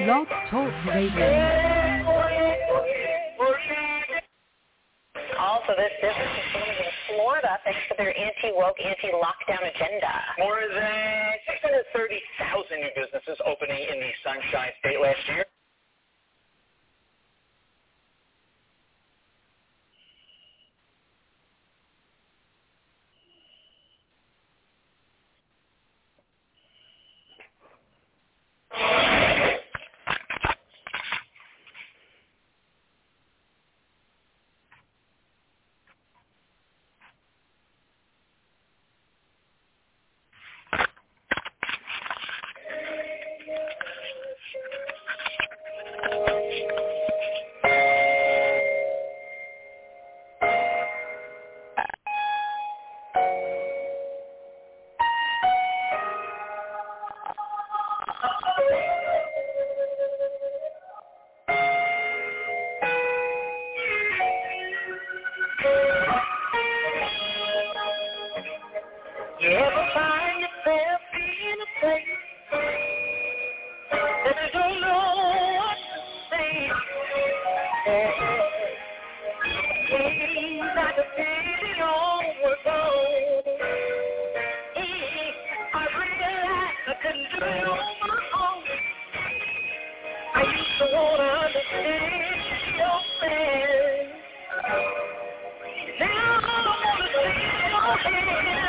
Blog Talk Radio. Also, this business is booming in Florida thanks to their anti-woke, anti-lockdown agenda. More than 630,000 new businesses opening in the Sunshine State last year. You ever find yourself in a place that you don't know what to say? Seems like a pity on was gone. I realized I couldn't do it on my own. I used to want to understand your plans. Now I want to see your hands.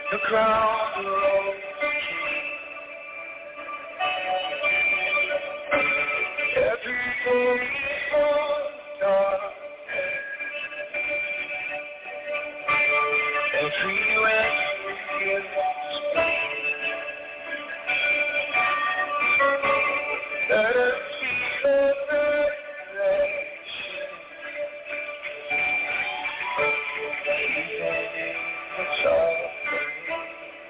the crown of every day is done. Every way you let us see the revelation, even in the suffering.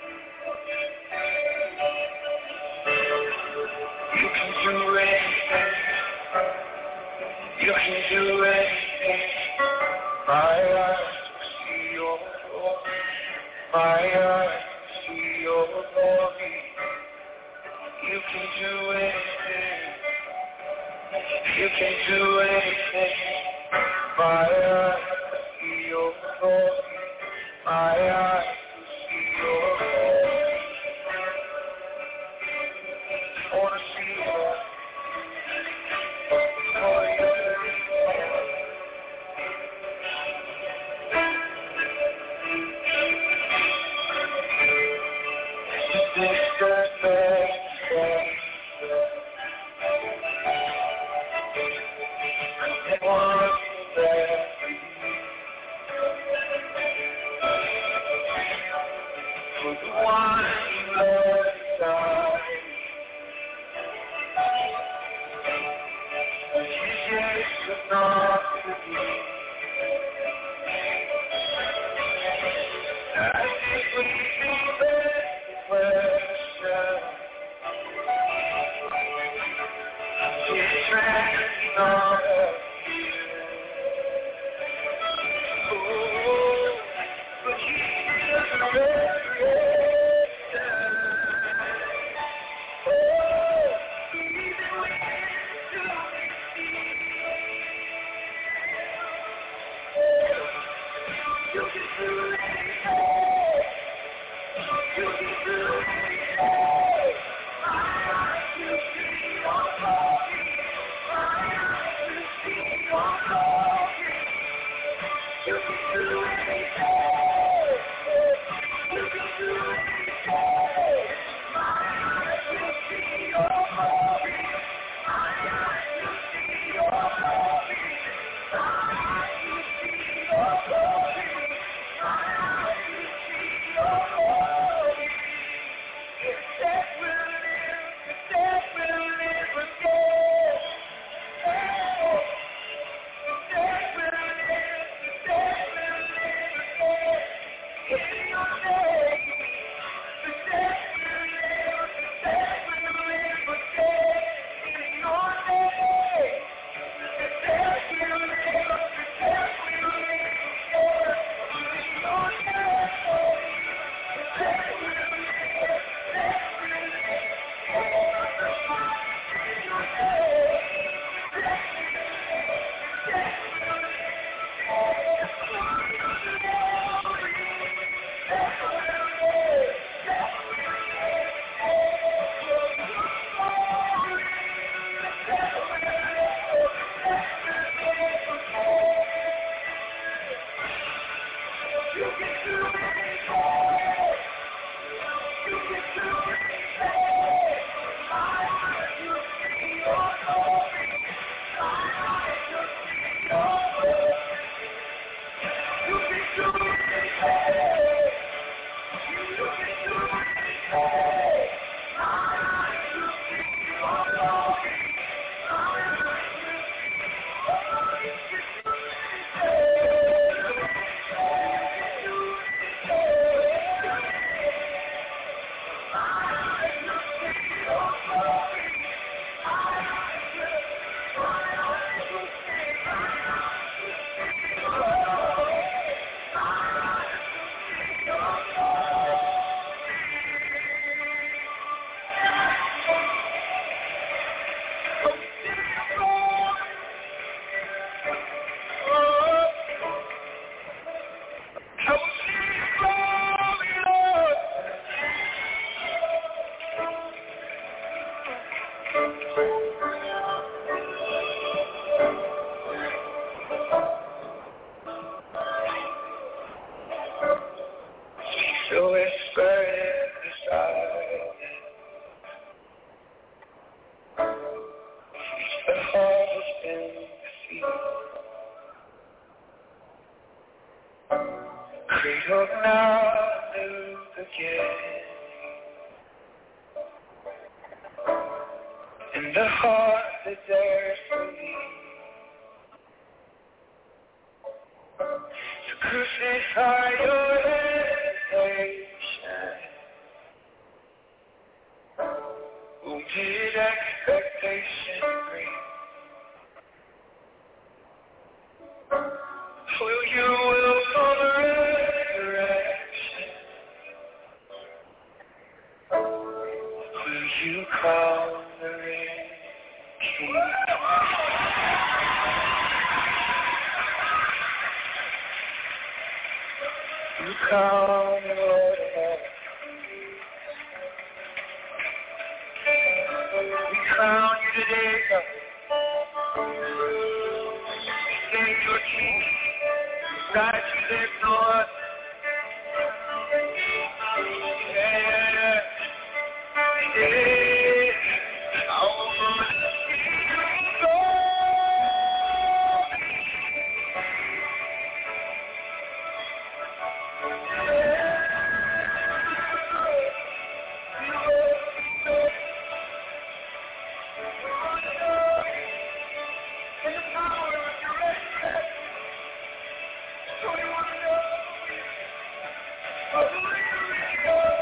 You can do anything. You can do anything. My eyes see your glory. My eyes see your glory. You can do anything. You can do anything. My eyes see your glory. My eyes see your glory. I want to see your glory. forget. And the heart that dares believe to crucify your hesitation. Wounded expectation breathe. Will you welcome resurrection? Will you call the rain king? You call the Lord of heaven. We crown you today, God. We name your king. Beside you there's no other. Yeah. Yeah. I wanna see you go. In the power of your resurrection. So we want to know who you really are.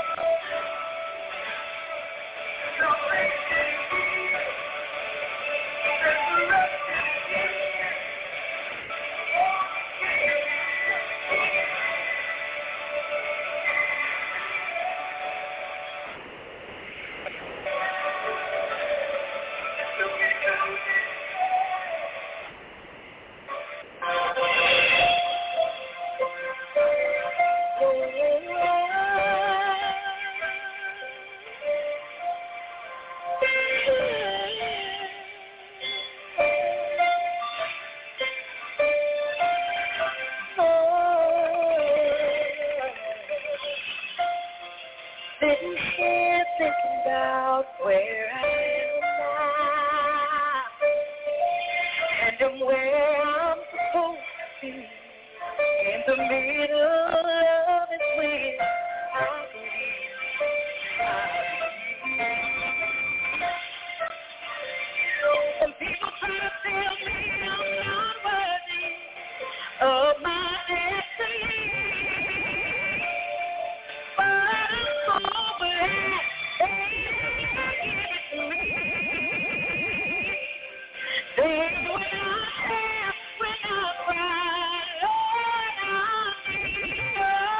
Salvation is here. Resurrection is here. Sitting here thinking about where I am now, and I'm where I'm supposed to be, in the middle of His will. I believe. Some people try to tell me I'm not worthy of my destiny. But I'm so glad they give it to me. Then when I have, when I cry, Lord, I need you.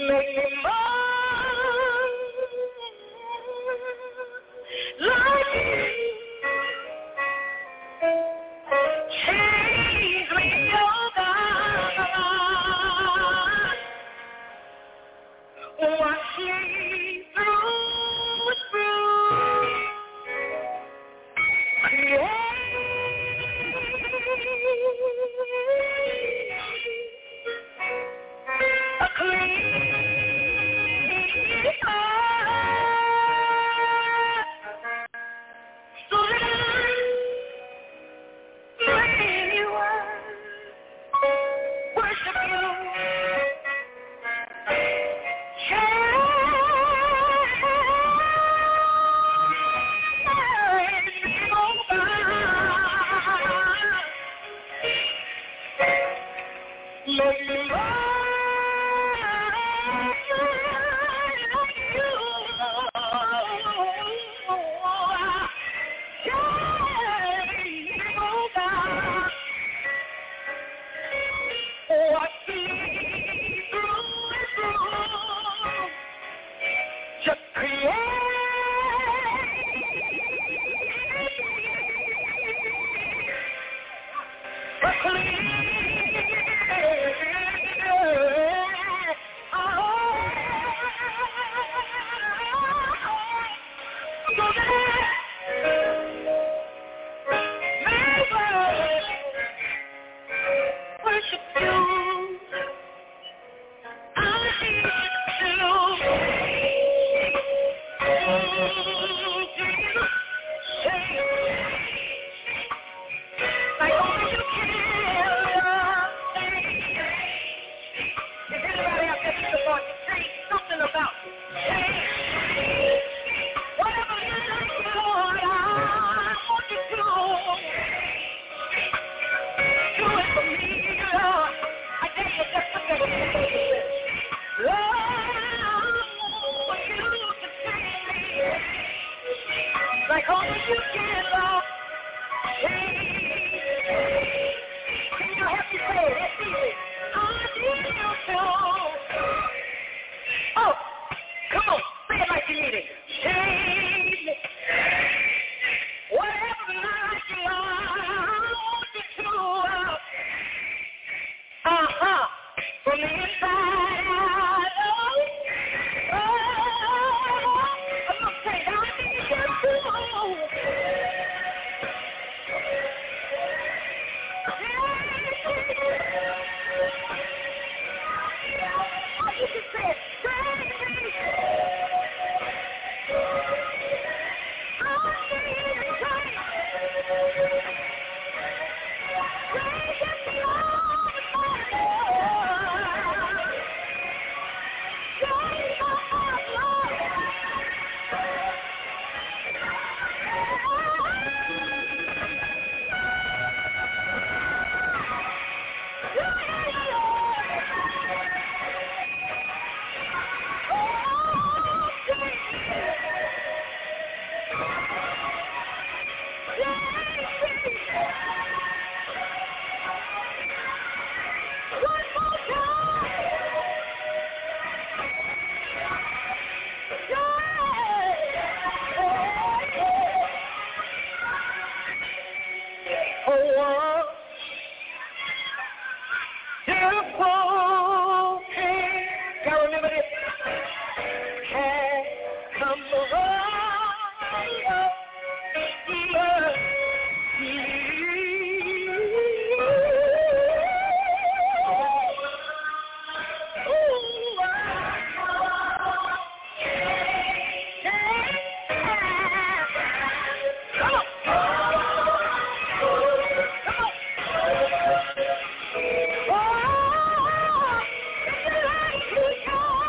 Make me more like you. Change me, oh God. Wash me through and through. Create a clean heart, so that I may worship you. Make me just create a clean worship you. I need like only you can. If anybody out there needs a voice to say something about whatever you like, Lord, I want you to do it for me, Lord. I dare you just to say, Lord, I want you to save me like only you can, Lord. Can you help me say it? It's easy. I need you to. Oh, come on, say it like you mean it. Change me. Whatever life you are, I want you to. From the inside out. I'm going to say, I need you to. You can say it. Oh,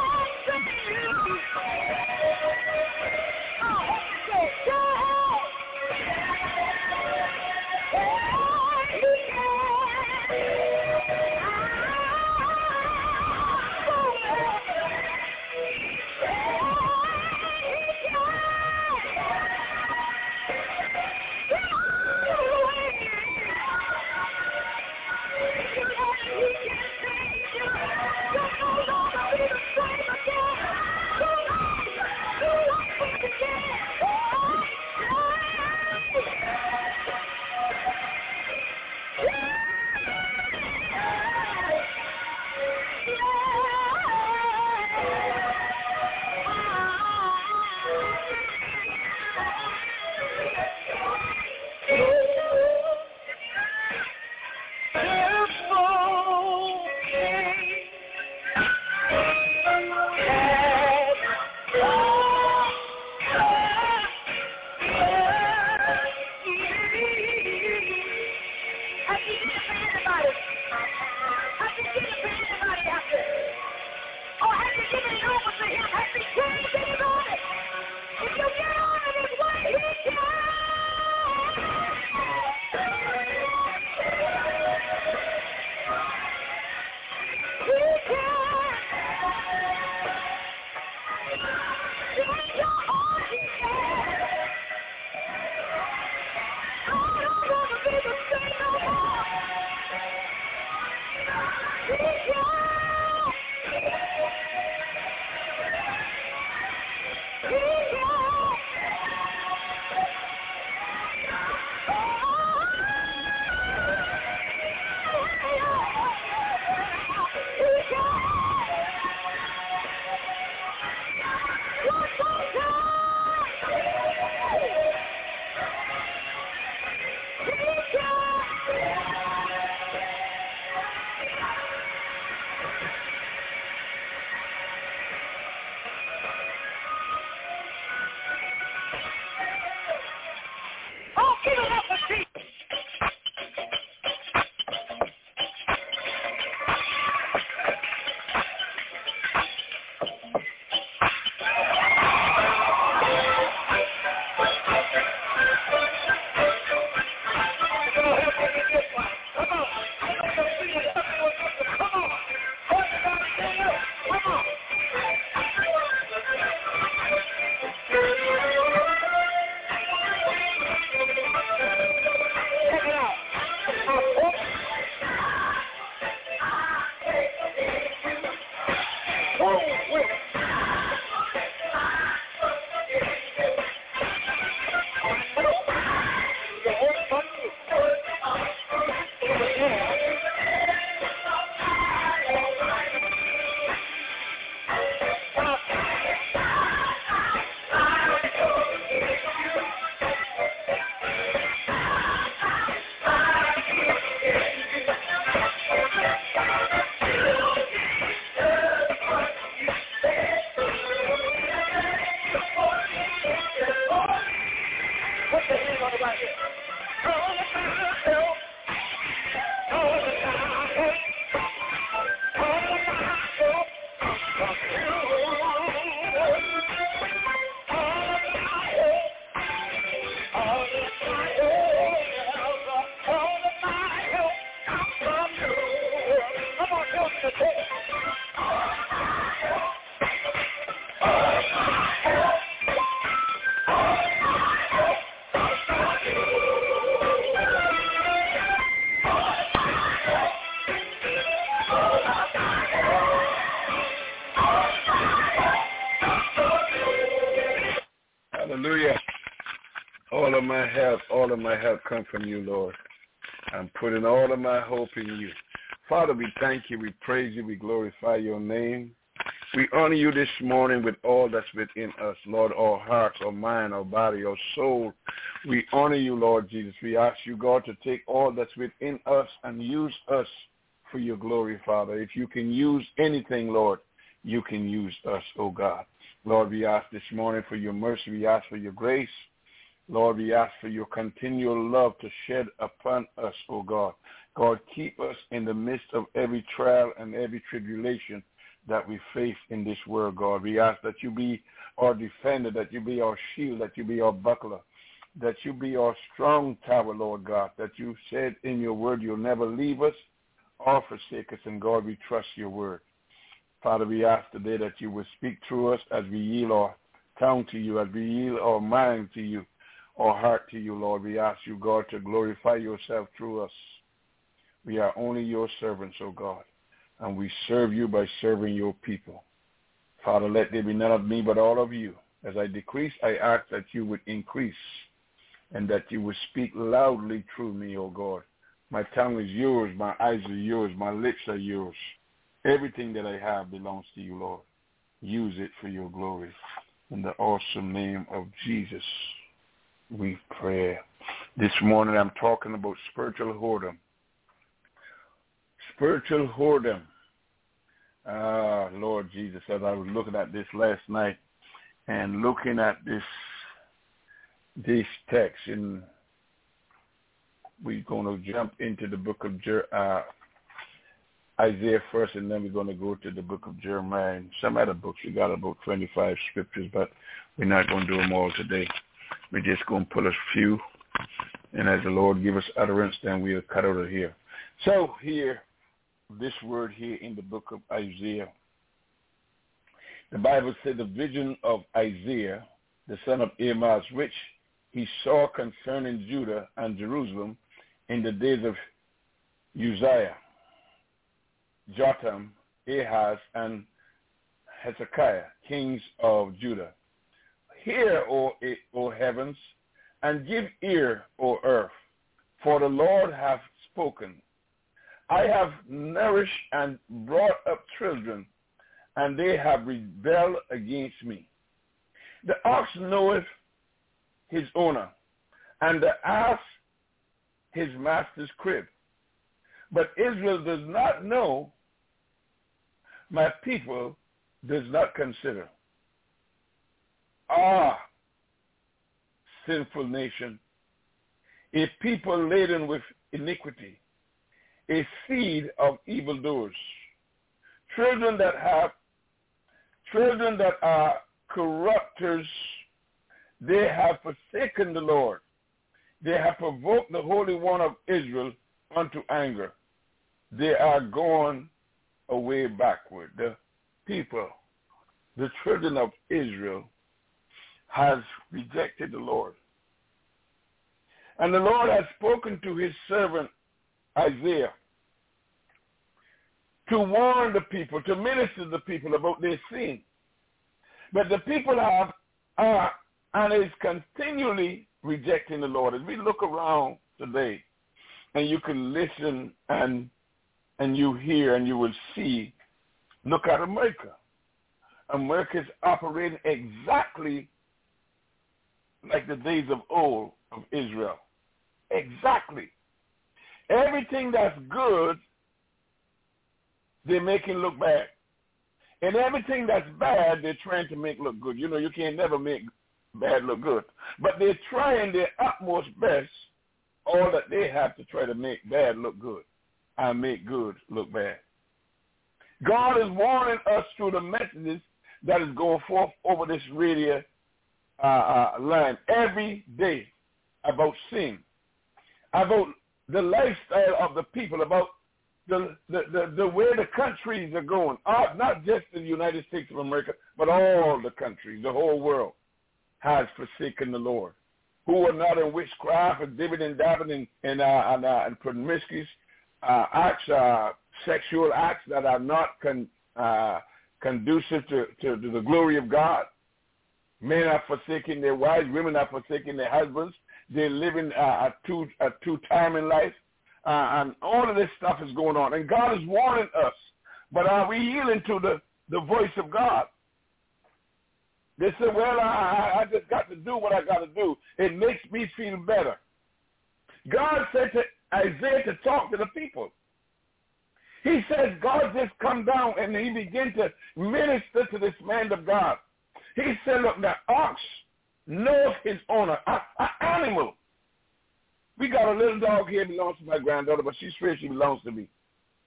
Hallelujah. All of my help come from you, Lord. I'm putting all of my hope in you. Father, we thank you, we praise you, we glorify your name. We honor you this morning with all that's within us, Lord, our hearts, our mind, our body, our soul. We honor you, Lord Jesus. We ask you, God, to take all that's within us and use us for your glory, Father. If you can use anything, Lord, you can use us, oh God. Lord, we ask this morning for your mercy. We ask for your grace. Lord, we ask for your continual love to shed upon us, oh God. God, keep us in the midst of every trial and every tribulation that we face in this world, God. We ask that you be our defender, that you be our shield, that you be our buckler, that you be our strong tower, Lord God, that you said in your word you'll never leave us or forsake us, and God, we trust your word. Father, we ask today that you will speak through us as we yield our tongue to you, as we yield our mind to you, our heart to you, Lord. We ask you, God, to glorify yourself through us. We are only your servants, O God, and we serve you by serving your people. Father, let there be none of me but all of you. As I decrease, I ask that you would increase and that you would speak loudly through me, O God. My tongue is yours, my eyes are yours, my lips are yours. Everything that I have belongs to you, Lord. Use it for your glory. In the awesome name of Jesus, we pray. This morning I'm talking about spiritual whoredom. Spiritual whoredom. Lord Jesus, as I was looking at this last night and looking at this text, and we're going to jump into the book of Isaiah first, and then we're going to go to the book of Jeremiah. And some other books, we got about 25 scriptures, but we're not going to do them all today. We're just going to pull a few, and as the Lord give us utterance, then we'll cut out of here. So here, this word here in the book of Isaiah, the Bible said the vision of Isaiah, the son of Amoz, which he saw concerning Judah and Jerusalem in the days of Uzziah, Jotham, Ahaz, and Hezekiah, kings of Judah. Hear, O heavens, and give ear, O earth, for the Lord hath spoken. I have nourished and brought up children, and they have rebelled against me. The ox knoweth his owner, and the ass his master's crib. But Israel does not know, my people does not consider. Ah, sinful nation, a people laden with iniquity, a seed of evildoers, children that are corrupters. They have forsaken the Lord. They have provoked the Holy One of Israel unto anger. They are gone a way backward. The people, the children of Israel, has rejected the Lord. And the Lord has spoken to his servant Isaiah to warn the people, to minister to the people about their sin. But the people are and is continually rejecting the Lord. As we look around today, and you can listen and you hear and you will see, look at America. America is operating exactly like the days of old of Israel. Exactly. Everything that's good, they're making look bad. And everything that's bad, they're trying to make look good. You know, you can't never make bad look good. But they're trying their utmost best, all that they have to try to make bad look good and make good look bad. God is warning us through the messages that is going forth over this radio line every day about sin, about the lifestyle of the people, about the way the countries are going, not just the United States of America, but all the countries, the whole world has forsaken the Lord, who are not in witchcraft and dibbing and dabbing and promiscuous acts, sexual acts that are not conducive to the glory of God. Men are forsaking their wives, women are forsaking their husbands. They're living a two-timing life, and all of this stuff is going on. And God is warning us, but are we yielding to the voice of God? They say, well, I just got to do what I got to do. It makes me feel better. God said to Isaiah to talk to the people. He says God just come down and he began to minister to this man of God. He said, look, the ox knows his owner, an animal. We got a little dog here that belongs to my granddaughter, but she's sure she belongs to me.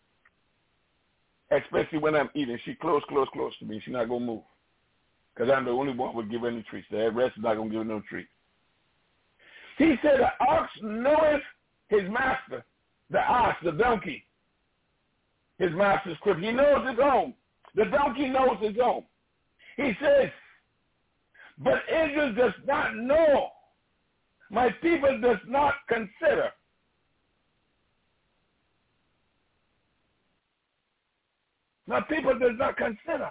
Especially when I'm eating. She close to me. She's not going to move. Because I'm the only one who would give her any treats. The rest is not going to give her no treats. He said the ox knoweth his master, the ox, the donkey, his master's crib. He knows his own. The donkey knows his own. He says, but Israel does not know. My people does not consider. My people does not consider.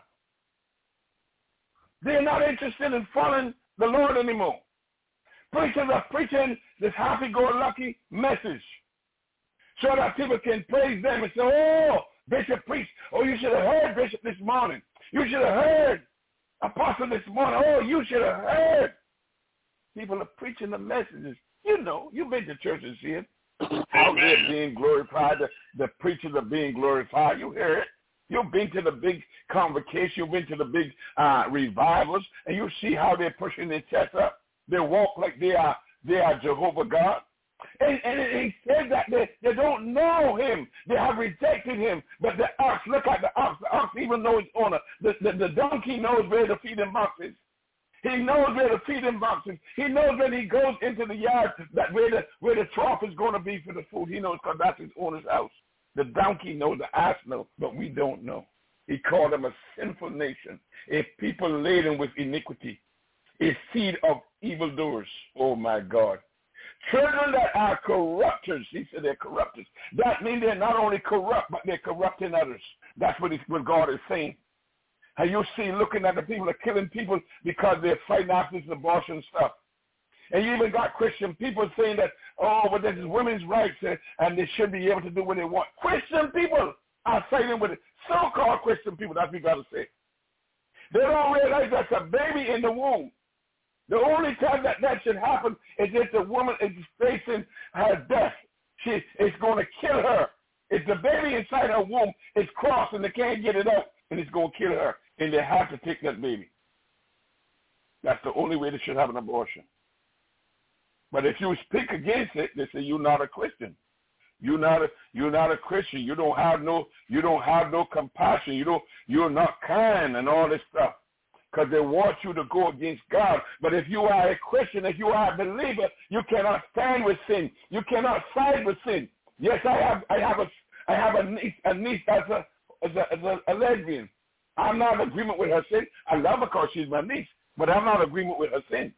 They're not interested in following the Lord anymore. Preachers are preaching this happy-go-lucky message so that people can praise them and say, oh, Bishop preached. Oh, you should have heard Bishop this morning. You should have heard Apostle this morning. Oh, you should have heard. People are preaching the messages. You know, you've been to church and see it. How they're being glorified. The preachers are being glorified. You hear it. You've been to the big convocation. You've been to the big revivals, and you see how they're pushing their chest up. They walk like they are Jehovah God. And he said that they don't know him. They have rejected him. But the ox, look at the ox. The ox even knows his owner. The donkey knows where the feeding box is. He knows where the feeding box is. He knows when he goes into the yard that where the trough is going to be for the food. He knows because that's his owner's house. The donkey knows, the ass knows, but we don't know. He called them a sinful nation, a people laden with iniquity, a seed of evildoers. Oh, my God. Children that are corrupters. He said they're corrupters. That means they're not only corrupt, but they're corrupting others. That's what God is saying. And you see, looking at the people that are killing people because they're fighting after this abortion stuff. And you even got Christian people saying that, oh, but this is women's rights and they should be able to do what they want. Christian people are fighting with it. So-called Christian people, that's what you got to say. They don't realize that's a baby in the womb. The only time that should happen is if the woman is facing her death. It's going to kill her. If the baby inside her womb is crossed and they can't get it out, and it's going to kill her, and they have to take that baby. That's the only way they should have an abortion. But if you speak against it, they say you're not a Christian. You're not a Christian. You don't have no compassion. You're not kind and all this stuff. Because they want you to go against God. But if you are a Christian, if you are a believer, you cannot stand with sin. You cannot side with sin. Yes, I have a niece that's a lesbian. I'm not in agreement with her sin. I love her because she's my niece, but I'm not in agreement with her sin.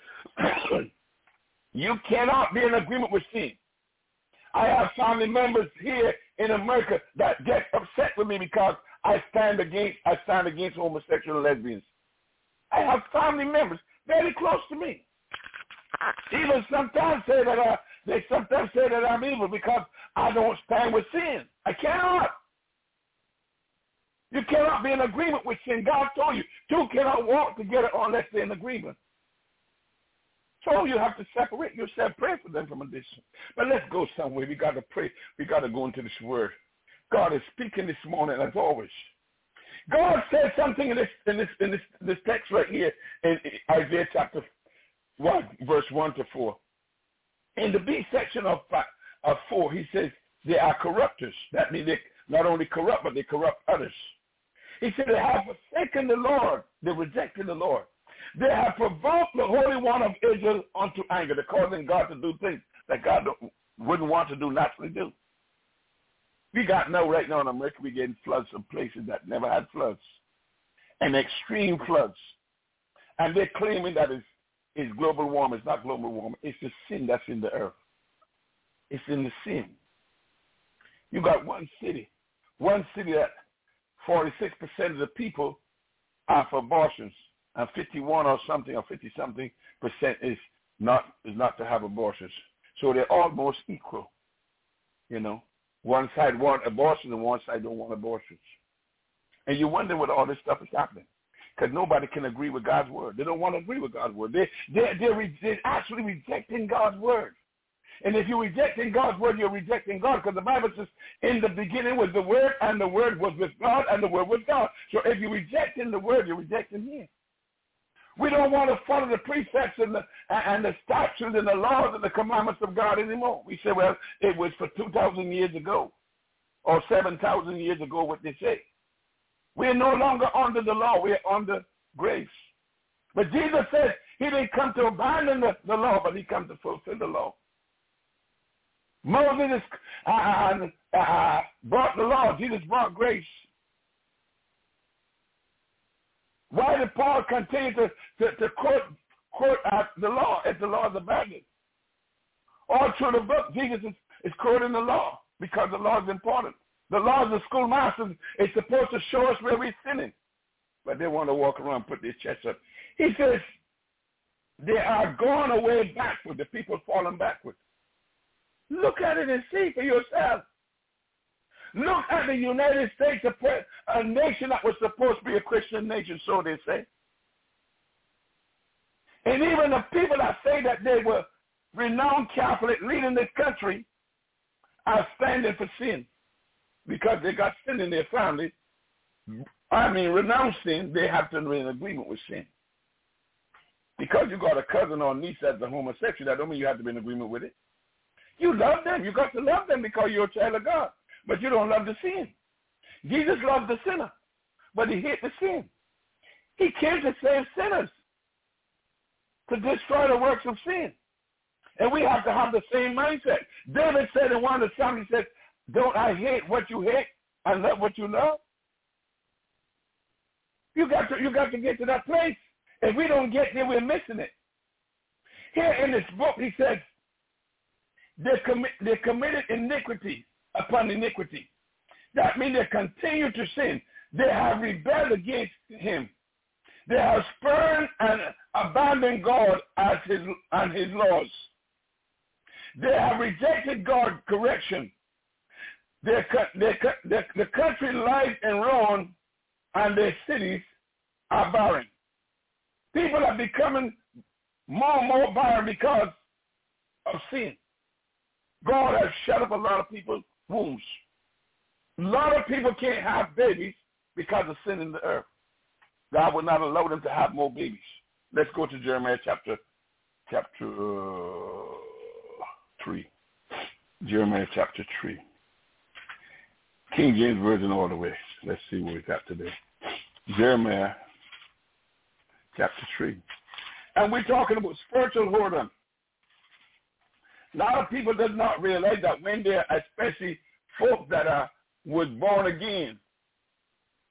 You cannot be in agreement with sin. I have family members here in America that get upset with me because I stand against homosexual and lesbians. I have family members very close to me. Even sometimes they sometimes say that I'm evil because I don't stand with sin. I cannot. You cannot be in agreement with sin. God told you, two cannot walk together unless they're in agreement. So you have to separate yourself, pray for them from a distance. But let's go somewhere. We got to pray. We got to go into this word. God is speaking this morning as always. God said something in this text right here in Isaiah chapter 1, verse 1 to 4. In the B section of 4, he says they are corrupters. That means they not only corrupt, but they corrupt others. He said they have forsaken the Lord. They rejected the Lord. They have provoked the Holy One of Israel unto anger. They're causing God to do things that God wouldn't want to do, naturally do. We got right now in America, we're getting floods in places that never had floods, and extreme floods. And they're claiming that it's global warming. It's not global warming. It's the sin that's in the earth. It's in the sin. You got one city that 46% of the people are for abortions, and 51 or something or 50-something percent is not to have abortions. So they're almost equal. You know, one side want abortion and one side don't want abortions. And you wonder what all this stuff is happening, because nobody can agree with God's word. They don't want to agree with God's word. They're actually rejecting God's word. And if you're rejecting God's word, you're rejecting God, because the Bible says, in the beginning was the word, and the word was with God, and the word was God. So if you're rejecting the word, you're rejecting him. We don't want to follow the precepts and the statutes and the laws and the commandments of God anymore. We say, well, it was for 2,000 years ago or 7,000 years ago, what they say. We're no longer under the law. We're under grace. But Jesus said he didn't come to abandon the law, but he came to fulfill the law. Moses brought the law. Jesus brought grace. Why did Paul continue to quote the law if the law is abandoned? All through the book, Jesus is quoting the law because the law is important. The law of the schoolmaster is supposed to show us where we're sinning. But they want to walk around and put their chests up. He says they are going away backward. The people falling backward. Look at it and see for yourself. Look at the United States, a nation that was supposed to be a Christian nation, so they say. And even the people that say that they were renowned Catholic leading this country are standing for sin because they got sin in their family. Renounce sin, they have to be in agreement with sin. Because you got a cousin or niece that's a homosexual, that don't mean you have to be in agreement with it. You love them. You got to love them because you're a child of God. But you don't love the sin. Jesus loved the sinner, but he hate the sin. He came to save sinners, to destroy the works of sin. And we have to have the same mindset. David said in one of the Psalms, he said, don't I hate what you hate and love what you love? You got to get to that place. If we don't get there, we're missing it. Here in this book, he says, they committed iniquity upon iniquity. That means they continue to sin. They have rebelled against him. They have spurned and abandoned God and his laws. They have rejected God's correction. The country lies in ruin, and their cities are barren. People are becoming more and more barren because of sin. God has shut up a lot of people's wombs. A lot of people can't have babies because of sin in the earth. God will not allow them to have more babies. Let's go to Jeremiah chapter 3. Jeremiah chapter 3. King James Version all the way. Let's see what we got today. Jeremiah chapter 3. And we're talking about spiritual whoredom. A lot of people do not realize that when they're, especially folk that was born again,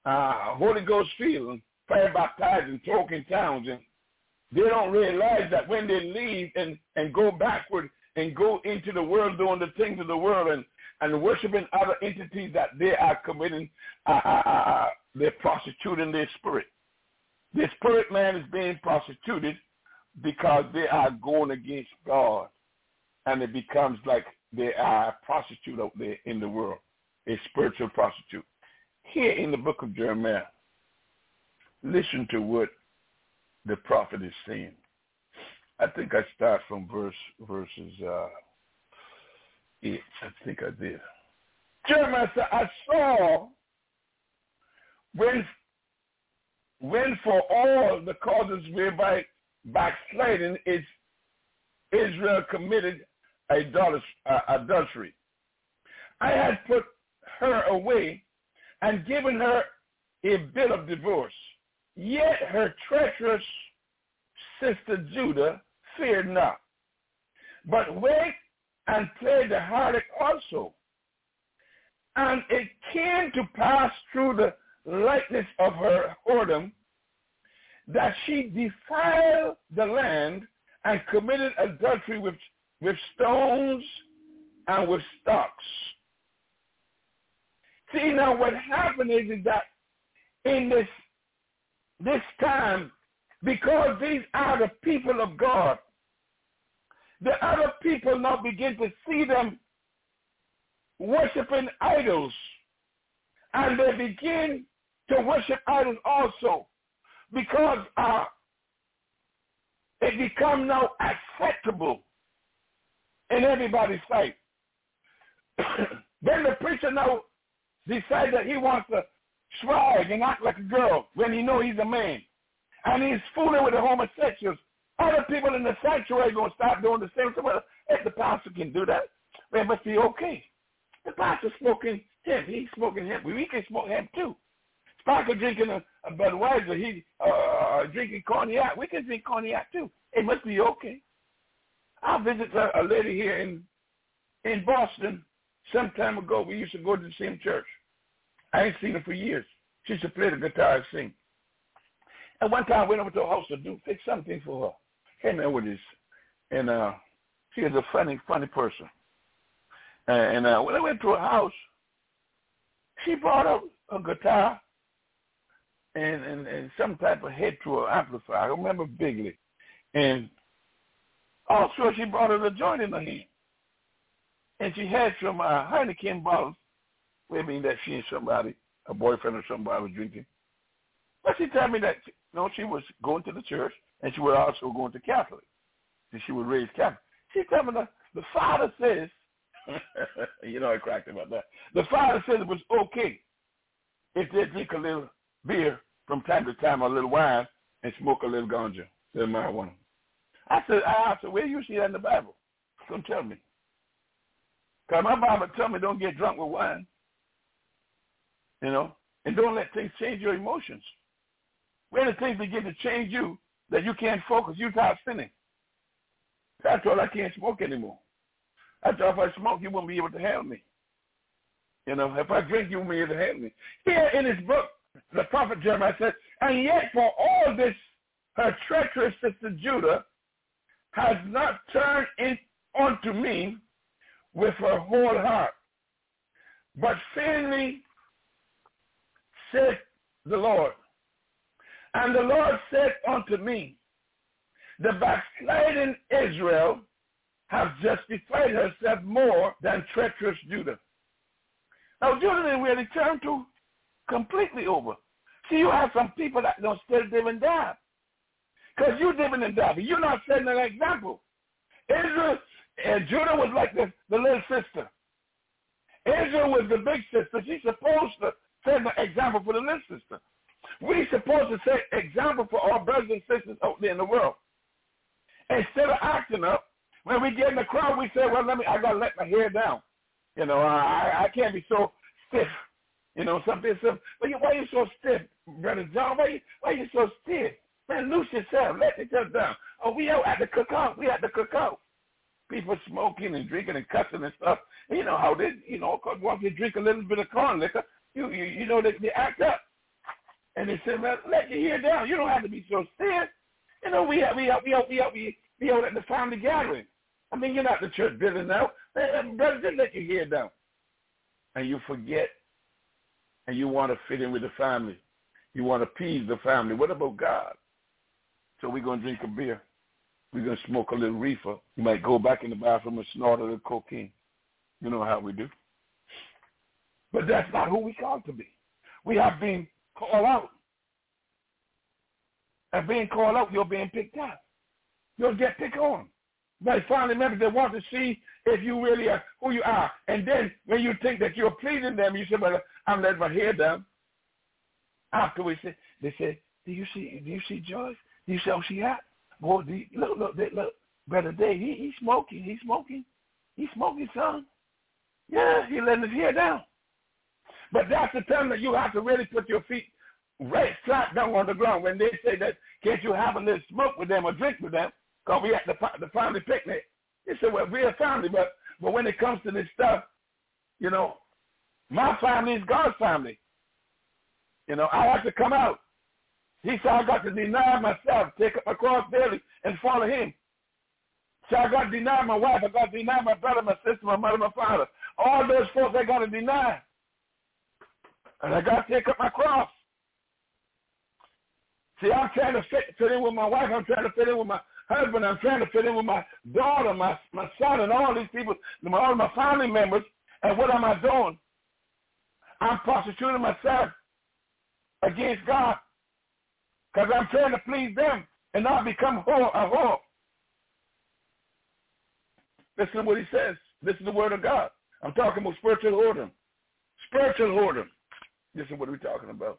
Holy Ghost filled, fire baptized, and talk in tongues, and they don't realize that when they leave and go backward and go into the world doing the things of the world and worshiping other entities, that they are committing, they're prostituting their spirit. Their spirit man is being prostituted because they are going against God, and it becomes like they are a prostitute out there in the world, a spiritual prostitute. Here in the book of Jeremiah, listen to what the prophet is saying. I think I start from verses 8. I think I did. Jeremiah said, I saw when for all the causes whereby backsliding is Israel committed adultery. I had put her away and given her a bill of divorce. Yet her treacherous sister Judah feared not, but wait and played the harlot also. And it came to pass through the likeness of her whoredom that she defiled the land and committed adultery with stones and with stocks. See, now what happened is that in this time, because these are the people of God, the other people now begin to see them worshiping idols, and they begin to worship idols also, because it becomes now acceptable in everybody's sight. Then the preacher now decides that he wants to swag and act like a girl when he knows he's a man, and he's fooling with the homosexuals. Other people in the sanctuary are going to start doing the same thing. Well, if the pastor can do that, well, it must be okay. The pastor's smoking hemp. He's smoking hemp. We can smoke hemp too. Sparkle drinking a Budweiser. He drinking cognac. We can drink cognac too. It must be okay. I visited a lady here in Boston some time ago. We used to go to the same church. I ain't seen her for years. She used to play the guitar and sing. And one time I went over to her house to fix something for her. Came there with this. And she is a funny person. And when I went to her house, she brought up a guitar and some type of head to her amplifier. I remember vividly. And also she brought her a joint in her hand. And she had some Heineken bottles. Maybe that she and somebody, a boyfriend or somebody, was drinking. But she told me that she was going to the church, and she was also going to Catholic. And she was raised Catholic. She told me the father says, I cracked about that. The father said it was okay if they drink a little beer from time to time, or a little wine, and smoke a little ganja, little marijuana. I asked her, where do you see that in the Bible? Don't tell me. Because my Bible tells me don't get drunk with wine, and don't let things change your emotions. When the things begin to change you, that you can't focus, you start sinning. That's all. I can't smoke anymore. I thought if I smoke, you wouldn't be able to handle me. If I drink, you wouldn't be able to handle me. Here in his book, the prophet Jeremiah said, and yet for all this, her treacherous sister Judah has not turned in unto me with her whole heart, but faintly said the Lord. And the Lord said unto me, the backsliding Israel has justified herself more than treacherous Judah. Now, Judah didn't really turn to completely over. See, you have some people that don't still live and die. Because you're living and dying. You're not setting an example. Israel and Judah was like the little sister. Israel was the big sister. She's supposed to set an example for the little sister. We're supposed to set example for our brothers and sisters out there in the world. Instead of acting up, when we get in the crowd, we say, well, I got to let my hair down. I can't be so stiff. Something. But why are you so stiff, Brother John? Why are you so stiff? Man, loose yourself. Let yourself down. Oh, we out at the cookout. We at the cookout. People smoking and drinking and cussing and stuff. And you know how they, once they drink a little bit of corn liquor, they act up. And they said, well, let your hair down. You don't have to be so serious. You know, we out at the family gathering. I mean, you're not the church building now. Brother, just let your hair down. And you forget, and you want to fit in with the family. You want to appease the family. What about God? So we're going to drink a beer. We're going to smoke a little reefer. You might go back in the bathroom and snort a little cocaine. You know how we do. But that's not who we called to be. We have been called out. And being called out, you're being picked out. You'll get picked on. By family members, they want to see if you really are who you are. And then when you think that you're pleasing them, you say, well, I'm letting my hair down. After they say, do you see Joyce? Do you see how she at? Boy, look, Brother Dave, he's smoking, son. Yeah, he letting his hair down. But that's the time that you have to really put your feet right flat down on the ground. When they say that, can't you have a little smoke with them or drink with them? Because we at the family picnic. They say, well, we're a family, but when it comes to this stuff, you know, my family is God's family. You know, I have to come out. He said, I got to deny myself, take up my cross daily, and follow him. So I got to deny my wife. I got to deny my brother, my sister, my mother, my father. All those folks I got to deny. And I got to take up my cross. See, I'm trying to fit in with my wife. I'm trying to fit in with my husband. I'm trying to fit in with my daughter, my son, and all these people, all my family members. And what am I doing? I'm prostituting myself against God because I'm trying to please them and not become a whore. Listen to what he says. This is the word of God. I'm talking about spiritual whoredom. Spiritual whoredom. This is what we're talking about.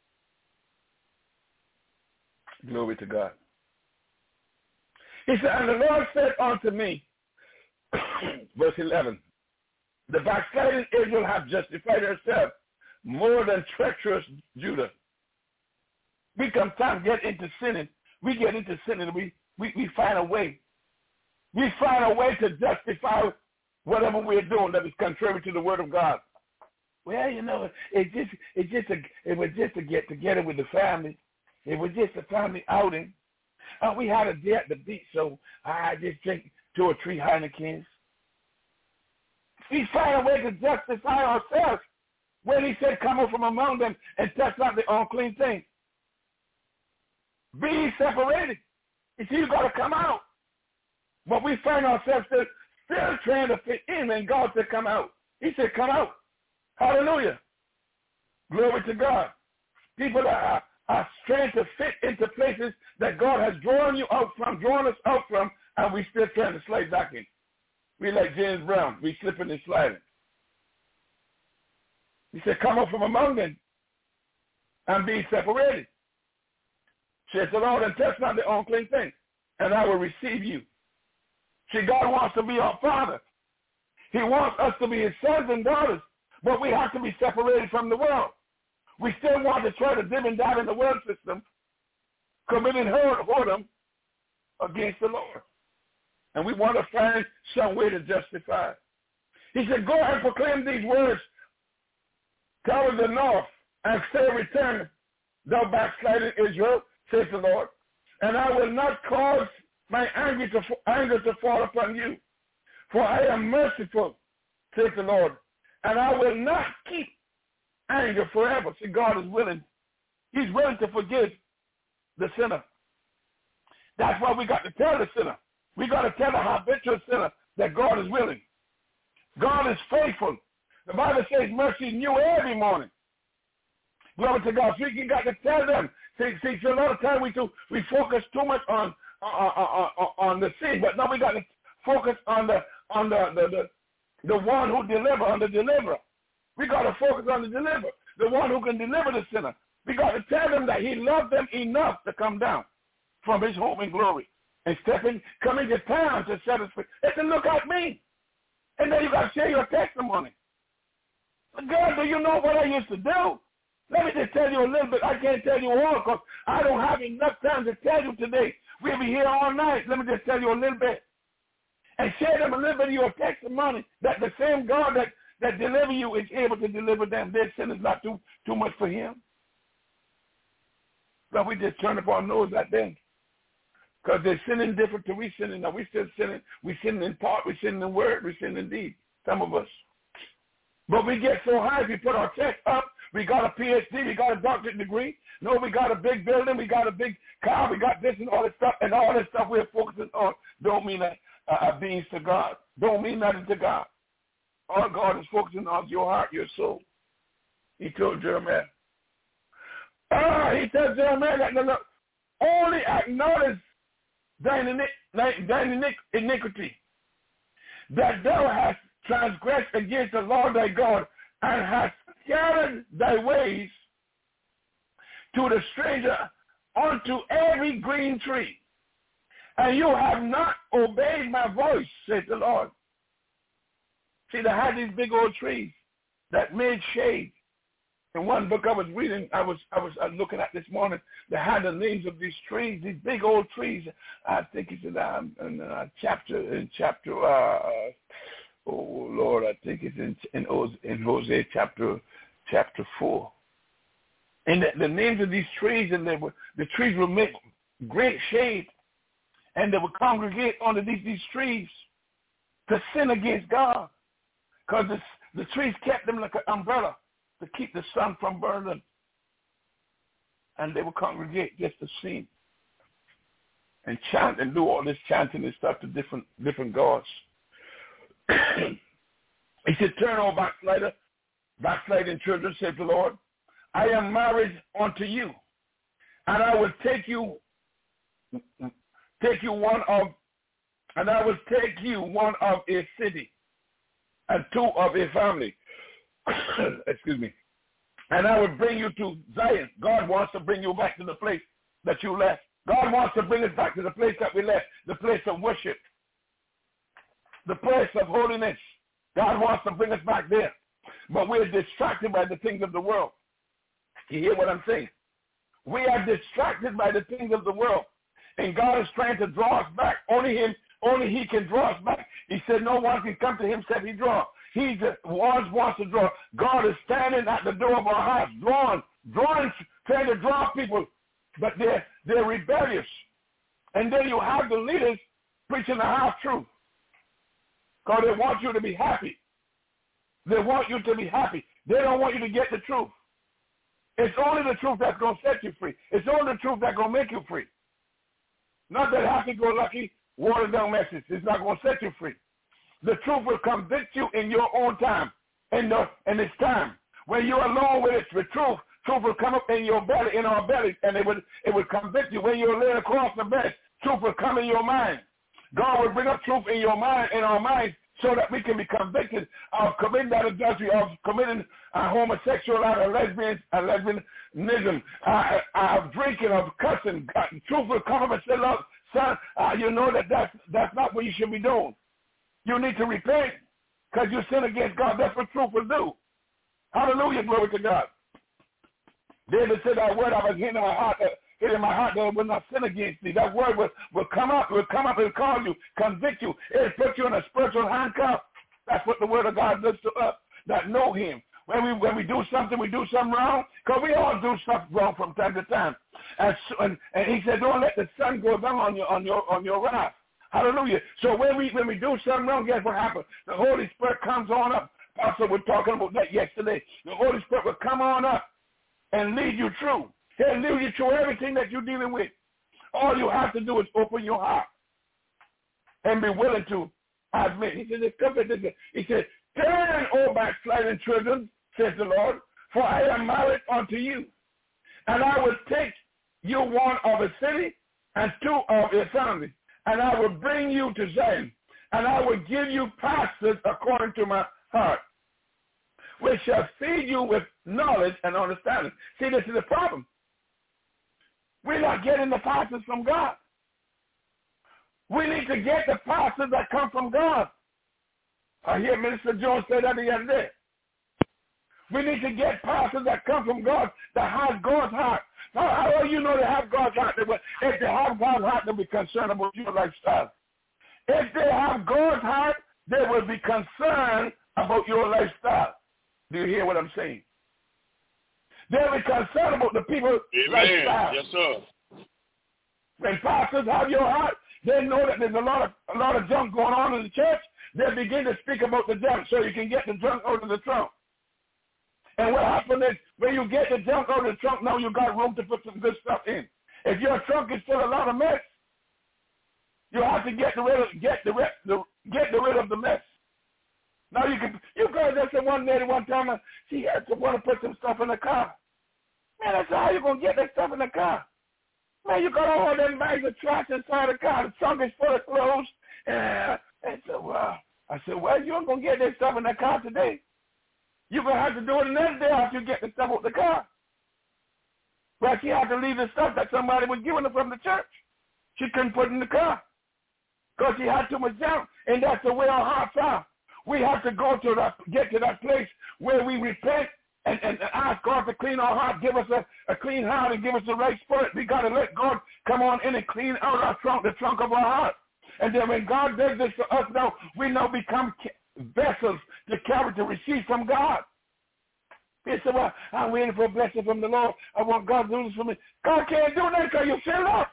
Glory to God. He said, and the Lord said unto me, verse 11, the backsliding Israel hath justified herself more than treacherous Judah. We sometimes get into sinning. We get into sinning. We find a way. We find a way to justify whatever we're doing that is contrary to the word of God. Well, you know, it was just to get together with the family. It was just a family outing. We had a day at the beach, so I just drank 2 or 3 Heinekens. We find a way to justify ourselves when he said, come out from among them and touch not the unclean thing. Be separated. You see, you got to come out. But we find ourselves still trying to fit in, and God said, come out. He said, come out. Hallelujah. Glory to God. People are trying to fit into places that God has drawn us out from, and we still trying to slide back in. We like James Brown. We slipping and sliding. He said, come out from among them and be separated. Says the Lord, and touch not the unclean thing, and I will receive you. See, God wants to be our Father. He wants us to be his sons and daughters, but we have to be separated from the world. We still want to try to dip and dive in the world system, committing whoredom against the Lord. And we want to find some way to justify it. He said, go and proclaim these words toward the north, and say, return, thou backsliding Israel, says the Lord, and I will not cause my anger to fall upon you, for I am merciful, says the Lord, and I will not keep anger forever. See, God is willing. He's willing to forgive the sinner. That's why we got to tell the sinner. We got to tell the habitual sinner that God is willing. God is faithful. The Bible says mercy is new every morning. Glory to God. So you got to tell them. See, a lot of times we focus too much on the sin, but now we got to focus on the one who delivers, on the deliverer. We got to focus on the deliverer, the one who can deliver the sinner. We got to tell them that he loved them enough to come down from his home in glory and come into town to set us free. They said, look at me. And then you got to share your testimony. God, do you know what I used to do? Let me just tell you a little bit. I can't tell you all because I don't have enough time to tell you today. We'll be here all night. Let me just tell you a little bit. And share them a little bit of your testimony that the same God that deliver you is able to deliver them. Their sin is not too much for him. But we just turn up our nose at them. Because they're sinning different to we sinning. Now we still sinning. We sinning in part. We sinning in word. We sinning in deed. Some of us. But we get so high. We put our chest up. We got a PhD. We got a doctorate degree. No, we got a big building. We got a big car. We got this and all this stuff. And all this stuff we're focusing on don't mean that beings to God. Don't mean nothing to God. All God is focusing on your heart, your soul. He told Jeremiah. He told Jeremiah that look, only acknowledge thine iniquity, that thou hast transgressed against the Lord thy God, and hast scattered thy ways to the stranger unto every green tree. And you have not obeyed my voice, said the Lord. See, they had these big old trees that made shade. In one book I was reading, I was looking at this morning, they had the names of these trees, these big old trees. I think it's in chapter, oh Lord, I think it's in Hosea chapter 4. And the names of these trees, and the trees will make great shade, and they would congregate under these trees to sin against God, because the trees kept them like an umbrella to keep the sun from burning. And they would congregate just to sing and chant and do all this chanting and stuff to different gods. He said, turn, O backsliding children, said the Lord. I am married unto you, and I will take you one of a city and two of a family. Excuse me. And I will bring you to Zion. God wants to bring you back to the place that you left. God wants to bring us back to the place that we left, the place of worship, the place of holiness. God wants to bring us back there. But we're distracted by the things of the world. You hear what I'm saying? We are distracted by the things of the world. And God is trying to draw us back. Only he can draw us back. He said no one can come to him except he draw. He just wants to draw. God is standing at the door of our hearts, drawing, trying to draw people, but they're rebellious. And then you have the leaders preaching the half truth, because they want you to be happy. They want you to be happy. They don't want you to get the truth. It's only the truth that's going to set you free. It's only the truth that's going to make you free. Not that happy-go-lucky, watered-down message. It's not going to set you free. The truth will convict you in your own time, in its time. When you're alone with it, the truth will come up in your belly, in our belly, and it would convict you. When you're laying across the bed, truth will come in your mind. God will bring up truth in your mind, in our minds, so that we can be convicted of committing that adultery, of committing homosexuality, lesbianism, of drinking, of cussing. God, truth will come up and say, look, son, you know that's not what you should be doing. You need to repent because you sin against God. That's what truth will do. Hallelujah, glory to God. David said that word I was hitting in my heart that I will not sin against thee. That word will come up and call you, convict you. It'll put you in a spiritual handcuff. That's what the word of God does to us that know him. When we do something wrong, because we all do stuff wrong from time to time. And he said, don't let the sun go down on your wrath. Hallelujah. So when we do something wrong, guess what happens? The Holy Spirit comes on up. Pastor was talking about that yesterday. The Holy Spirit will come on up and lead you through. He'll lead you through everything that you're dealing with. All you have to do is open your heart and be willing to admit. He said, turn, O backsliding children, says the Lord, for I am married unto you. And I will take you one of a city and two of a family. And I will bring you to Zion, and I will give you pastors according to my heart, which shall feed you with knowledge and understanding. See, this is the problem. We're not getting the pastors from God. We need to get the pastors that come from God. I hear Minister Jones say that the other day. We need to get pastors that come from God, that have God's heart. How do you know they have God's heart? If they have God's heart, they'll be concerned about your lifestyle. If they have God's heart, they will be concerned about your lifestyle. Do you hear what I'm saying? They'll be concerned about the people like that. Yes, sir. When pastors have your heart, they know that there's a lot of junk going on in the church. They begin to speak about the junk so you can get the junk out of the trunk. And what happens is when you get the junk out of the trunk, now you got room to put some good stuff in. If your trunk is full of a lot of mess, you have to get rid of the mess. Now you girls just said one lady one time, she had to want to put some stuff in the car. Man, I said, how you going to get that stuff in the car? Man, you got all them bags of trash inside the car. The trunk is full of clothes. And I said, well, you ain't going to get that stuff in the car today. You're going to have to do it another day after you get the stuff out the car. But she had to leave the stuff that somebody was giving her from the church. She couldn't put it in the car because she had too much junk. And that's the way our hearts are. We have to get to that place where we repent and ask God to clean our heart, give us a clean heart and give us the right spirit. We got to let God come on in and clean out our trunk, the trunk of our heart. And then when God does this for us now, we now become vessels to receive from God. He said, well, I'm waiting for a blessing from the Lord. I want God to do this for me. God can't do that because you're filled up.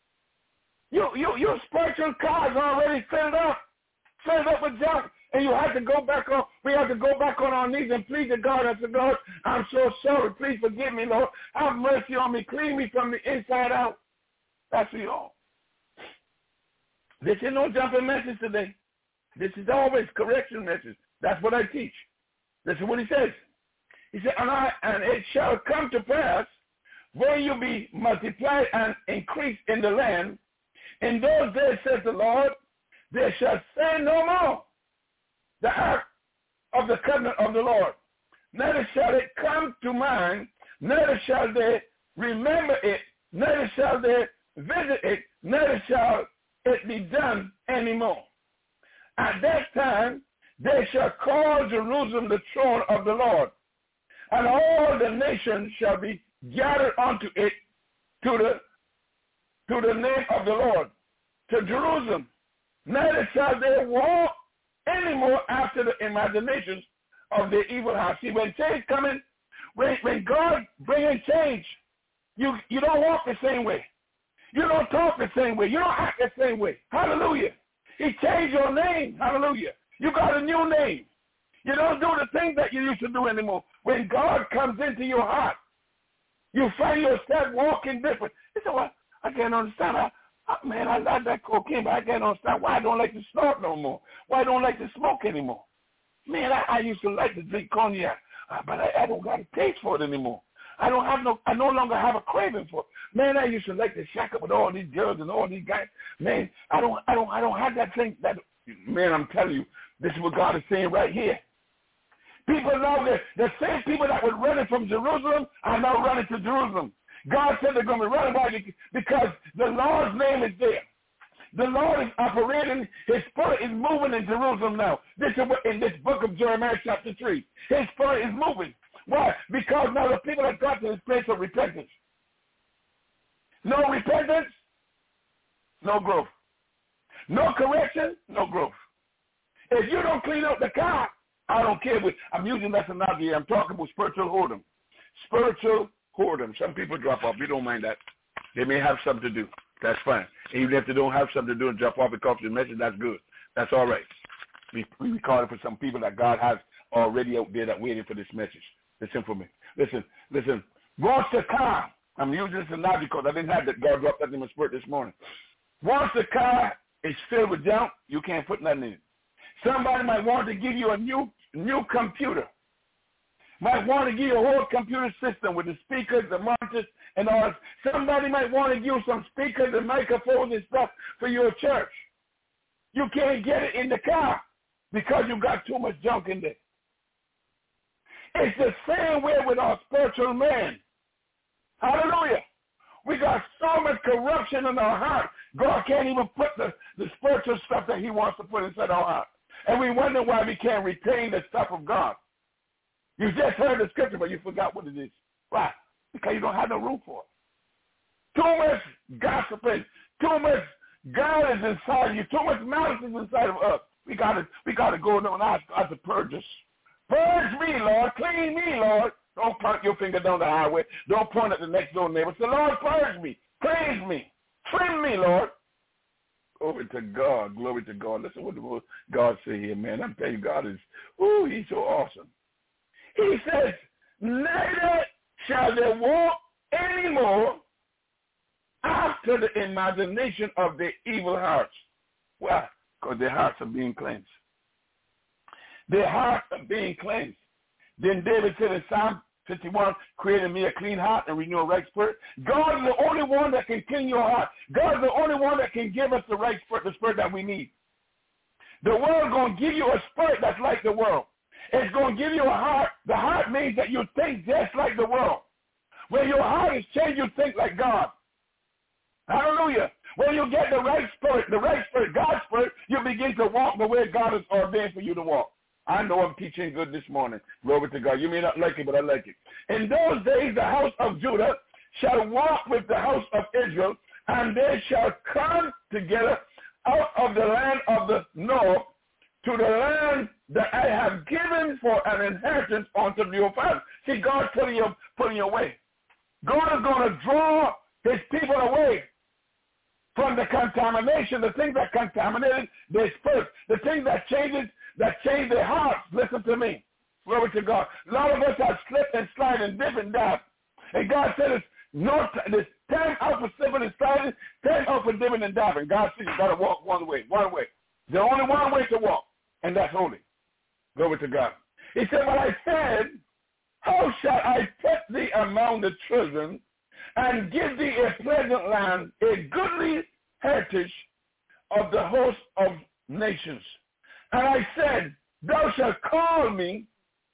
Your spiritual car is already filled up with junk. And you have to go back on, we have to go back on our knees and plead to God. I said, God, I'm so sorry. Please forgive me, Lord. Have mercy on me. Clean me from the inside out. That's all. This is no jumping message today. This is always correction message. That's what I teach. This is what he says. He said, and it shall come to pass when you be multiplied and increase in the land. In those days, says the Lord, they shall say no more the ark of the covenant of the Lord. Neither shall it come to mind, neither shall they remember it, neither shall they visit it, neither shall it be done anymore. At that time, they shall call Jerusalem the throne of the Lord, and all the nations shall be gathered unto it to the name of the Lord, to Jerusalem. Neither shall they walk anymore after the imaginations of their evil heart. See, when change coming, when God bringing change, you don't walk the same way. You don't talk the same way. You don't act the same way. Hallelujah. He changed your name. Hallelujah. You got a new name. You don't do the things that you used to do anymore. When God comes into your heart, you find yourself walking different. You say, well, I can't understand. I like that cocaine, but I can't understand why I don't like to snort no more. Why I don't like to smoke anymore. Man, I used to like to drink cognac, but I don't got a taste for it anymore. I no longer have a craving for it. Man, I used to like to shack up with all these girls and all these guys. Man, I don't have that thing. Man, I'm telling you, this is what God is saying right here. People now, the same people that were running from Jerusalem are now running to Jerusalem. God said they're going to be running by because the Lord's name is there. The Lord is operating. His spirit is moving in Jerusalem now. This is what in this book of Jeremiah chapter 3. His spirit is moving. Why? Because now the people have got to this place of repentance. No repentance, no growth. No correction, no growth. If you don't clean up the car, I don't care. I'm using that analogy. I'm talking about spiritual whoredom. Spiritual whoredom. Some people drop off. We don't mind that. They may have something to do. That's fine. Even if they don't have something to do and drop off because of the message, that's good. That's all right. We call it for some people that God has already out there that waiting for this message. Listen for me. Listen. Once the car, I'm using this analogy because I didn't have that. God dropped that in my spirit this morning. Once the car is filled with junk, you can't put nothing in it. Somebody might want to give you a new computer. Might want to give you a whole computer system with the speakers, the monitors, and all. Somebody might want to give you some speakers and microphones and stuff for your church. You can't get it in the car because you got too much junk in there. It's the same way with our spiritual man. Hallelujah. We got so much corruption in our heart. God can't even put the spiritual stuff that he wants to put inside our heart. And we wonder why we can't retain the stuff of God. You just heard the scripture, but you forgot what it is. Why? Because you don't have no room for it. Too much gossiping, too much God is inside of you, too much malice is inside of us. We gotta go down and ask God to purge us. Purge me, Lord. Clean me, Lord. Don't point your finger down the highway. Don't point at the next door neighbor. Say, Lord, purge me, praise me, trim me, Lord. Glory to God. Glory to God. Listen what the word God say here, man. I'm telling you, God is, he's so awesome. He says, neither shall they walk anymore after the imagination of their evil hearts. Why? Because their hearts are being cleansed. Their hearts are being cleansed. Then David said in Psalm 51, create in me a clean heart and renew a right spirit. God is the only one that can clean your heart. God is the only one that can give us the right spirit, the spirit that we need. The world is going to give you a spirit that's like the world. It's going to give you a heart. The heart means that you think just like the world. When your heart is changed, you think like God. Hallelujah. When you get the right spirit, God's spirit, you begin to walk the way God has ordained for you to walk. I know I'm teaching good this morning. Glory to God. You may not like it, but I like it. In those days, the house of Judah shall walk with the house of Israel, and they shall come together out of the land of the north to the land that I have given for an inheritance unto your fathers. See, God's putting you away. God is going to draw his people away from the contamination, the things that contaminated their spirit, the things that change their hearts. Listen to me. Glory to God. A lot of us have slipped and slided and dipped and dabbed. And God said there's time out for slipping and sliding, time out for dipping and dabbing. God said you got to walk one way. There's only one way to walk, and that's holy. Glory to God. He said, but I said, how shall I put thee among the children and give thee a pleasant land, a goodly heritage of the host of nations? And I said, thou shalt call me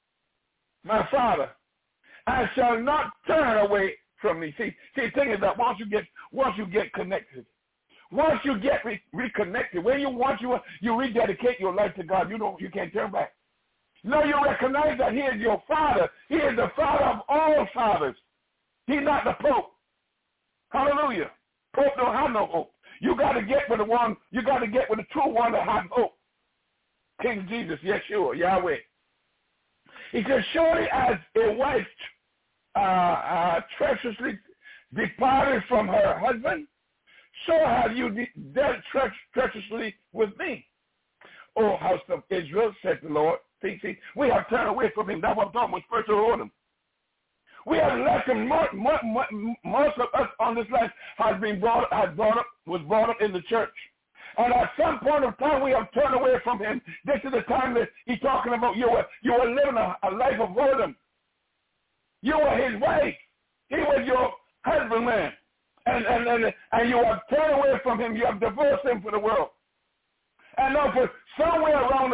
my father. I shall not turn away from thee. See, the thing is that once you get connected, once you get reconnected, once you rededicate your life to God, you can't turn back. No, you recognize that he is your father. He is the father of all fathers. He's not the Pope. Hallelujah. Pope don't have no hope. You got to get with the true one that has hope. King Jesus, Yeshua, Yahweh. He says, surely as a wife treacherously departed from her husband, so have you dealt treacherously with me. O house of Israel, said the Lord. See, we have turned away from him. That's what I'm talking about, spiritual order. We have left him. Most of us on this land was brought up in the church. And at some point of time, we have turned away from him. This is the time that he's talking about you were living a life of whoredom. You were his wife. He was your husbandman. And you have turned away from him. You have divorced him for the world. And now for somewhere around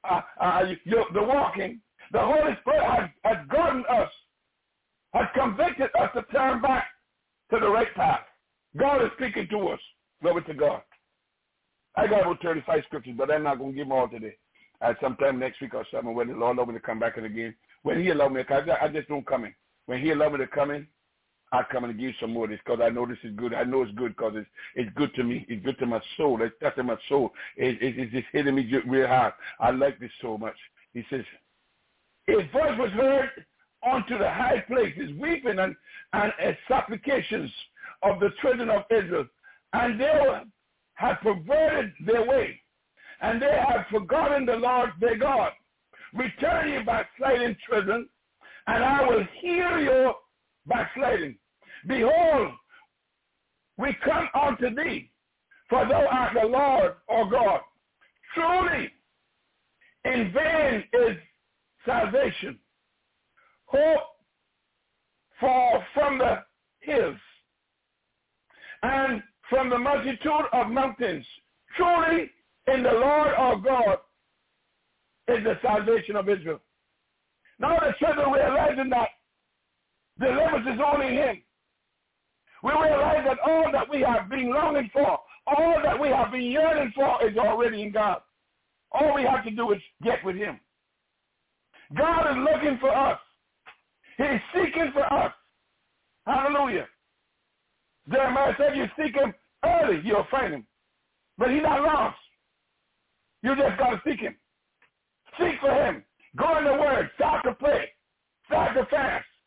the walking, the Holy Spirit has gotten us, has convicted us to turn back to the right path. God is speaking to us. Glory to God. I got about 35 scriptures, but I'm not going to give them all today. Sometime next week or something, when the Lord allow me to come back in again. When he allow me, because I just don't come in. When he allow me to come in, I come and give some more of this because I know this is good. I know it's good because it's good to me. It's good to my soul. It's touching my soul. It's just hitting me real hard. I like this so much. He says, a voice was heard unto the high places, weeping and supplications of the children of Israel. And they have perverted their way, and they have forgotten the Lord their God. Return ye backsliding children, and I will hear your backsliding. Behold, we come unto thee, for thou art the Lord our God. Truly, in vain is salvation. Hope for from the hills, and from the multitude of mountains. Truly, in the Lord our God is the salvation of Israel. Now the children realizing that deliverance is only in him. We realize that all that we have been longing for, all that we have been yearning for is already in God. All we have to do is get with him. God is looking for us. He's seeking for us. Hallelujah. Jeremiah said you seek him early, you'll find him. But he's not lost. You just got to seek him. Seek for him. Go in the word. Start to pray. Start to fast.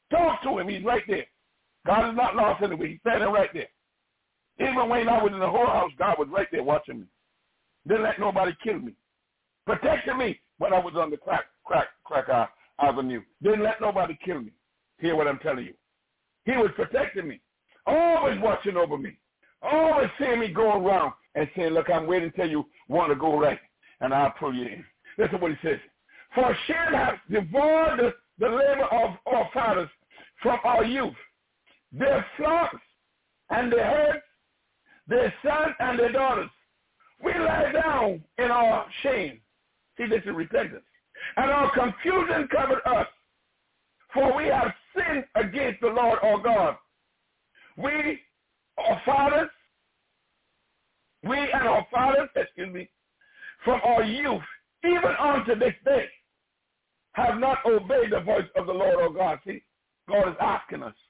Talk to him. He's right there. God is not lost anywhere. He's standing right there. Even when I was in the whorehouse, God was right there watching me. Didn't let nobody kill me. Protected me when I was on the crack avenue. Didn't let nobody kill me. Hear what I'm telling you. He was protecting me. Always watching over me. Always seeing me going around and saying, look, I'm waiting until you want to go right, and I'll pull you in. Listen what he says. For shame hath devoured the labor of our fathers from our youth. Their flocks and their herds, their sons and their daughters. We lie down in our shame. See, this is repentance. And our confusion covered us. For we have sinned against the Lord our God. We and our fathers, from our youth, even unto this day, have not obeyed the voice of the Lord our God. See, God is asking us.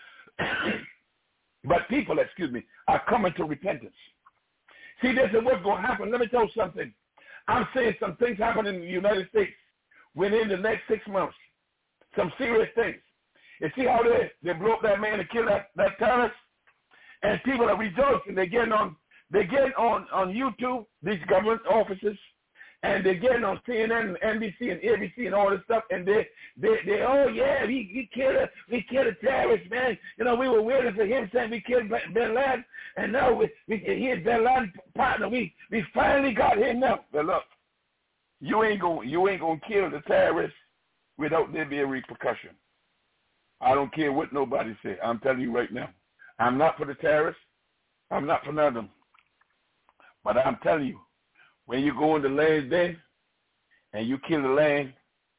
But people, are coming to repentance. See, this is what's going to happen. Let me tell you something. I'm seeing some things happen in the United States within the next 6 months. Some serious things. You see how they blew up that man and killed that terrorist? And people are rejoicing. They're getting on YouTube, these government offices, and they're getting on CNN and NBC and ABC and all this stuff, and they oh yeah, we killed a terrorist, man. You know, we were waiting for him saying we killed Bin Laden, and now he is Bin Laden's partner. We finally got him now. But look, you ain't gonna kill the terrorist without there being repercussion. I don't care what nobody say. I'm telling you right now, I'm not for the terrorists. I'm not for none of them. But I'm telling you, when you go in the land's day and you kill the land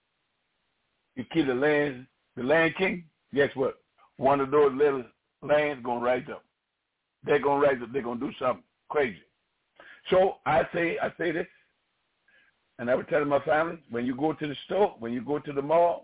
king, guess what? One of those little lands going to rise up. They're going to rise up. They're going to do something crazy. So I say this, and I would tell my family, when you go to the store, when you go to the mall,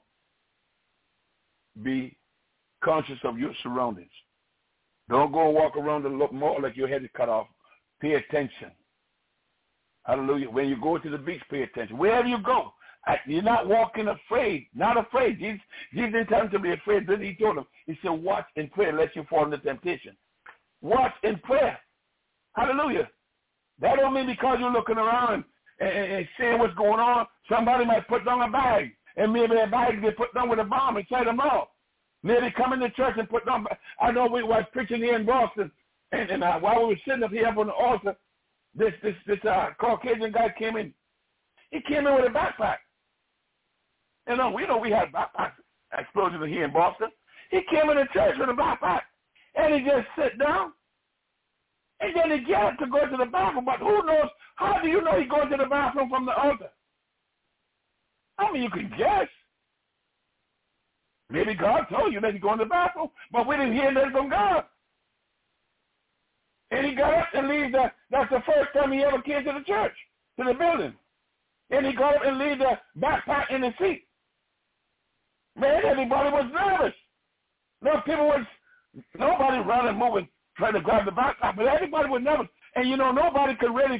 be conscious of your surroundings. Don't go and walk around the mall like your head is cut off. Pay attention. Hallelujah. When you go to the beach, pay attention. Wherever you go, you're not walking afraid. Not afraid. Jesus didn't tell him to be afraid. Then he told him, he said, watch and pray lest you fall into temptation. Watch and pray. Hallelujah. That don't mean because you're looking around and seeing what's going on, somebody might put down a bag, and maybe that bag get put down with a bomb inside them all. Maybe come in the church and put down. I know we was preaching here in Boston, and while we were sitting up here up on the altar, this Caucasian guy came in. He came in with a backpack. You know, we had backpack explosions here in Boston. He came in the church with a backpack, and he just sit down, and then he get up to go to the bathroom. But who knows? How do you know he goes to the bathroom from the altar? I mean, you can guess. Maybe God told you that he's going to the bathroom, but we didn't hear that from God. And he got up and leave that's the first time he ever came to the church, to the building. And he got up and leave the backpack in the seat. Man, everybody was nervous. Nobody running, moving, trying to grab the backpack, but everybody was nervous. And nobody could really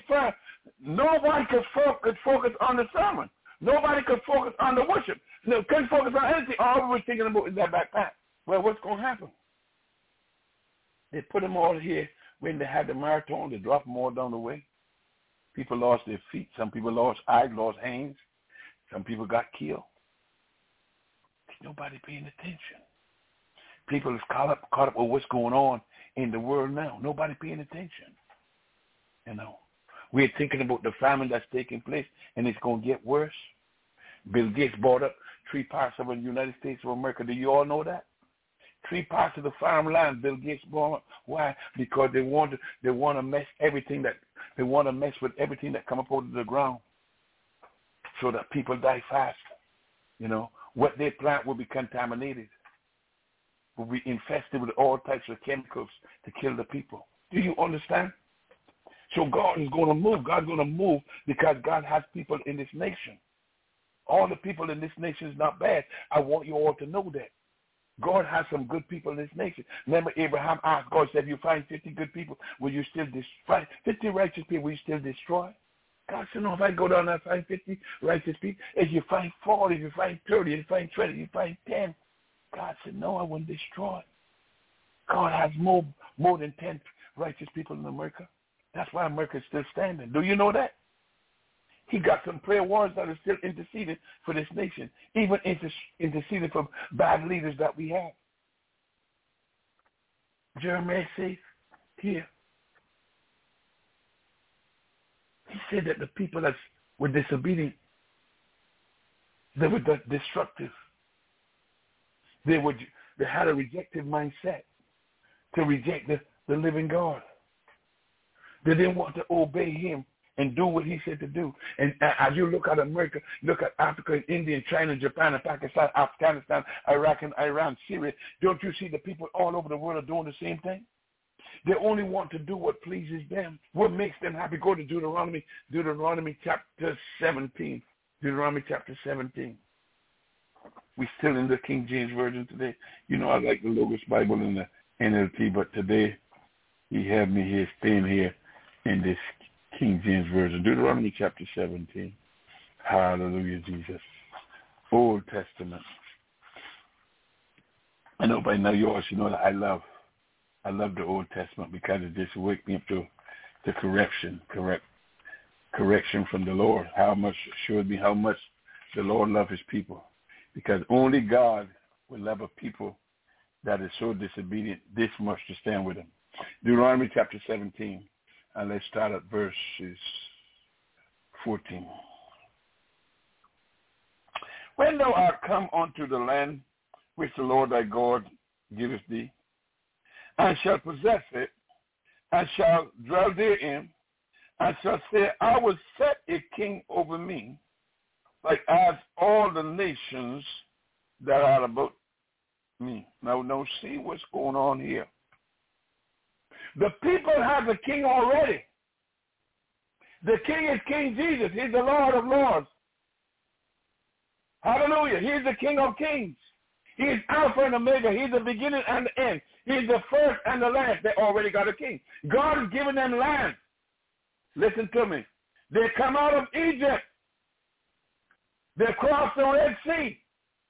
focus on the sermon. Nobody could focus on the worship. No, couldn't focus on anything. All we were thinking about is that backpack. Well, what's going to happen? They put them all here. When they had the marathon, they dropped them all down the way. People lost their feet. Some people lost eyes, lost hands. Some people got killed. Nobody paying attention. People is caught up with what's going on in the world now. Nobody paying attention. We're thinking about the famine that's taking place, and it's going to get worse. Bill Gates bought up 3 parts of the United States of America. Do you all know that? 3 parts of the farmland Bill Gates bought. Why? Because they want to mess with everything that come up out of the ground, so that people die fast. What they plant will be contaminated, will be infested with all types of chemicals to kill the people. Do you understand? So God is going to move. God's going to move because God has people in this nation. All the people in this nation is not bad. I want you all to know that. God has some good people in this nation. Remember, Abraham asked God, said, if you find 50 good people, will you still destroy? 50 righteous people, will you still destroy? God said, no, if I go down and find 50 righteous people, if you find 40, if you find 30, if you find 20, if you find 10, God said, no, I wouldn't destroy. God has more than 10 righteous people in America. That's why America is still standing. Do you know that? He got some prayer warriors that are still interceding for this nation, even interceding for bad leaders that we have. Jeremiah says here, he said that the people that were disobedient, they were destructive. They had a rejective mindset to reject the living God. They didn't want to obey him and do what he said to do. And as you look at America, look at Africa and India and China, Japan and Pakistan, Afghanistan, Iraq and Iran, Syria, don't you see the people all over the world are doing the same thing? They only want to do what pleases them, what makes them happy. Go to Deuteronomy chapter 17. Deuteronomy chapter 17. We're still in the King James Version today. You know I like the Logos Bible and the NLT, but today he had me here, staying here in this King James Version. Deuteronomy chapter 17. Hallelujah, Jesus. Old Testament. I know by now you also know that I love the Old Testament because it just wakes me up to correction from the Lord. How much the Lord loves his people. Because only God will love a people that is so disobedient this much to stand with him. Deuteronomy chapter 17. And let's start at verses 14. When thou art come unto the land which the Lord thy God giveth thee, and shall possess it, and shall dwell therein, and shall say, I will set a king over me, like as all the nations that are about me. Now see what's going on here. The people have a king already. The king is King Jesus. He's the Lord of lords. Hallelujah. He's the King of kings. He's Alpha and Omega. He's the beginning and the end. He's the first and the last. They already got a king. God has given them land. Listen to me. They come out of Egypt. They crossed the Red Sea.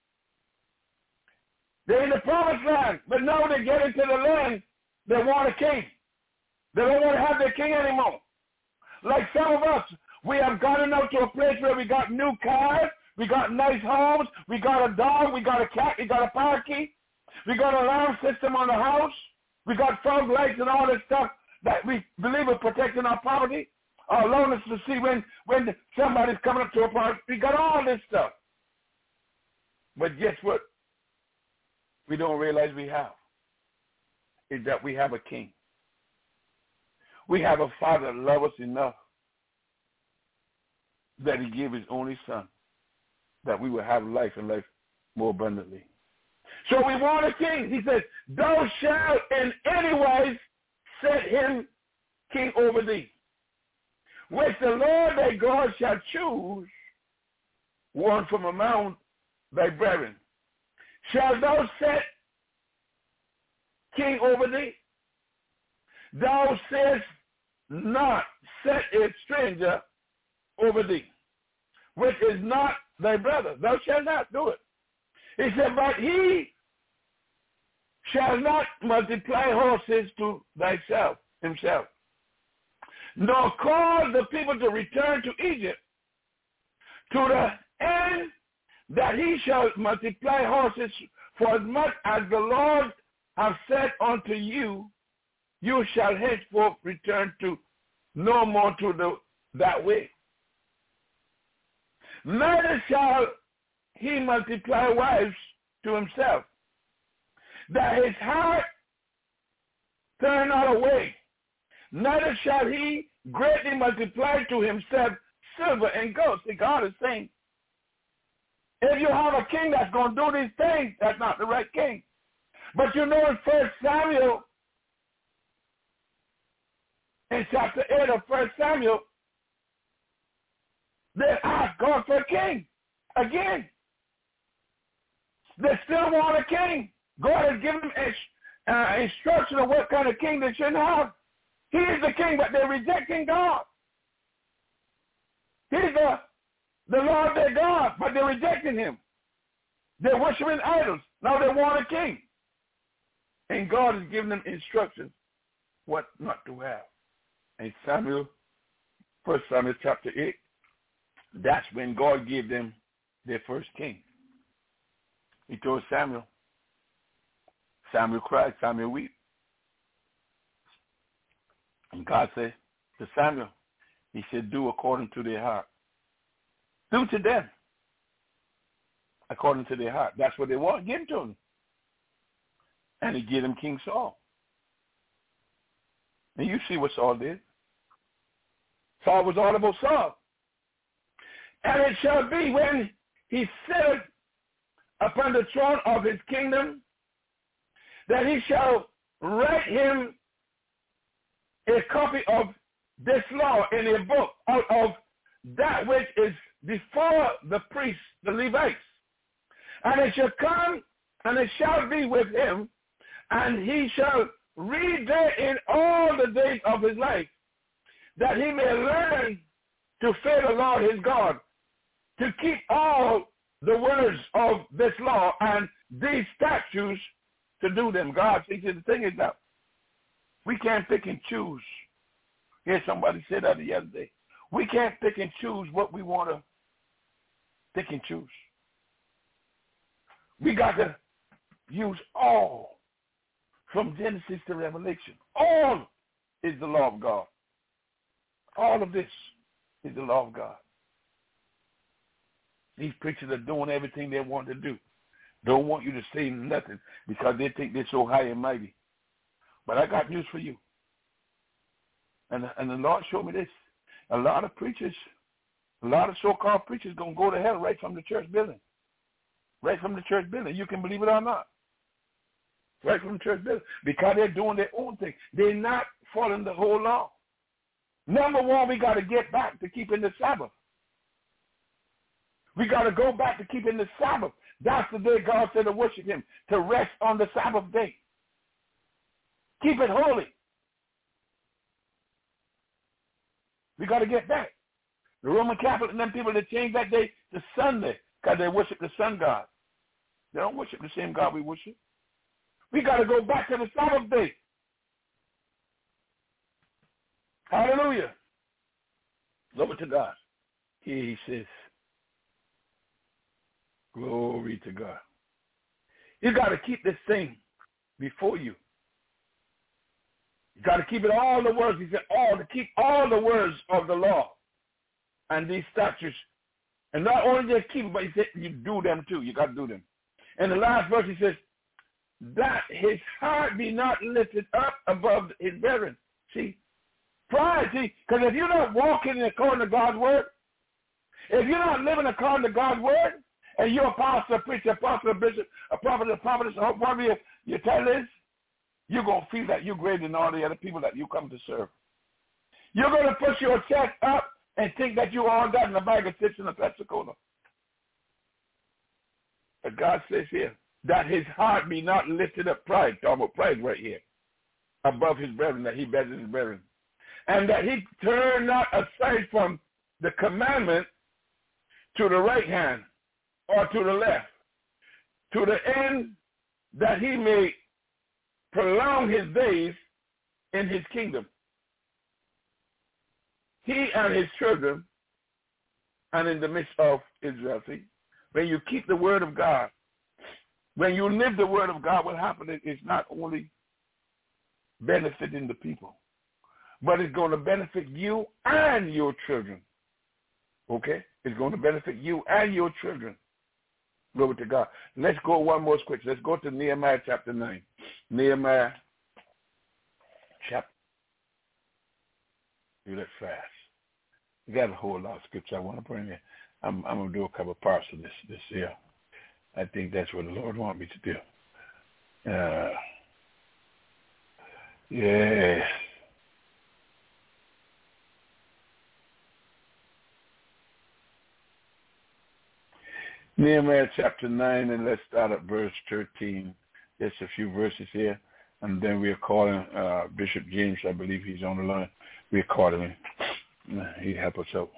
They're in the promised land. But now they get into the land, they want a king. They don't want to have their king anymore. Like some of us, we have gotten out to a place where we got new cars, we got nice homes, we got a dog, we got a cat, we got a parakeet, we got an alarm system on the house, we got fog lights and all this stuff that we believe are protecting our property, allowing us to see when somebody's coming up to a park. We got all this stuff. But guess what? We don't realize we have. Is that we have a king. We have a Father that loves us enough that he gave his only son that we will have life and life more abundantly. So we want a king. He says, thou shalt in any wise set him king over thee, which the Lord thy God shall choose one from among thy brethren. Shalt thou set king over thee? Thou sayest not, set a stranger over thee, which is not thy brother. Thou shalt not do it. He said, but he shall not multiply horses to himself, nor cause the people to return to Egypt, to the end that he shall multiply horses, for as much as the Lord hath said unto you, you shall henceforth return to no more to that way. Neither shall he multiply wives to himself, that his heart turn not away. Neither shall he greatly multiply to himself silver and gold. See, God is saying, if you have a king that's going to do these things, that's not the right king. But you know in 1 Samuel, in chapter 8 of 1 Samuel, they asked God for a king again. They still want a king. God has given them instruction of what kind of king they should have. He is the king, but they're rejecting God. He's the Lord their God, but they're rejecting him. They're worshiping idols. Now they want a king. And God is giving them instructions what not to have. And 1 Samuel chapter 8, that's when God gave them their first king. He told Samuel. Samuel cried, Samuel wept. And God said to Samuel, he said, do according to their heart. Do to them according to their heart. That's what they want. Give it to them. And he gave them King Saul. And you see what Saul did. Saul was all about Saul. And it shall be when he sitteth upon the throne of his kingdom, that he shall write him a copy of this law in a book out of that which is before the priests, the Levites. And it shall come, and it shall be with him, and he shall read therein all the days of his life, that he may learn to fear the Lord his God, to keep all the words of this law and these statutes to do them. God, see, the thing is that we can't pick and choose. Hear somebody say that the other day. We can't pick and choose what we want to pick and choose. We got to use all from Genesis to Revelation. All is the law of God. All of this is the law of God. These preachers are doing everything they want to do. Don't want you to say nothing because they think they're so high and mighty. But I got news for you. And the Lord showed me this. A lot of preachers, a lot of so-called preachers going to go to hell right from the church building. Right from the church building. You can believe it or not. Right from the church building. Because they're doing their own thing. They're not following the whole law. Number one, we got to get back to keeping the Sabbath. We got to go back to keeping the Sabbath. That's the day God said to worship him, to rest on the Sabbath day. Keep it holy. We got to get back. The Roman Catholic and them people, they changed that day to Sunday because they worship the sun god. They don't worship the same God we worship. We got to go back to the Sabbath day. Hallelujah. Glory to God. Here he says, glory to God. You got to keep this thing before you. You got to keep it all the words. He said, to keep all the words of the law and these statutes. And not only just keep it, but he said you do them too. You got to do them. And the last verse he says, that his heart be not lifted up above his brethren. See? Pride, see? Because if you're not walking according to God's word, if you're not living according to God's word, and you're a pastor, a preacher, a apostle, a bishop, a prophet, a prophetess, whatever your title is, you're going to feel that you're greater than all the other people that you come to serve. You're going to push your chest up and think that you all that in the bag of chips in the Pepsi-Cola. But God says here, that his heart be not lifted up, pride, talking about pride right here, above his brethren, that he betters his brethren. And that he turn not aside from the commandment to the right hand or to the left, to the end that he may prolong his days in his kingdom. He and his children, and in the midst of Israel. See, when you keep the word of God, when you live the word of God, what happens is not only benefiting the people, but it's going to benefit you and your children. Okay? It's going to benefit you and your children. Glory to God. Let's go one more quick. Let's go to Nehemiah chapter 9. Nehemiah chapter. Do that fast. We got a whole lot of scripture I want to bring in. I'm going to do a couple of parts of this here. I think that's what the Lord wants me to do. Yes. Nehemiah chapter 9, and let's start at verse 13. There's a few verses here, and then we're calling Bishop James. I believe he's on the line. We're calling him. He help us out.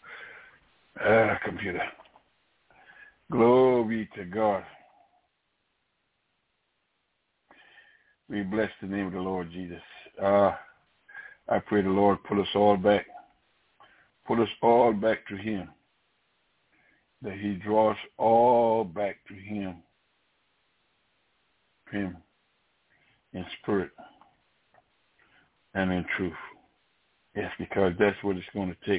Computer. Glory to God. We bless the name of the Lord Jesus. I pray the Lord pull us all back to him, that he draws all back to him in spirit and in truth. Yes, because that's what it's going to take.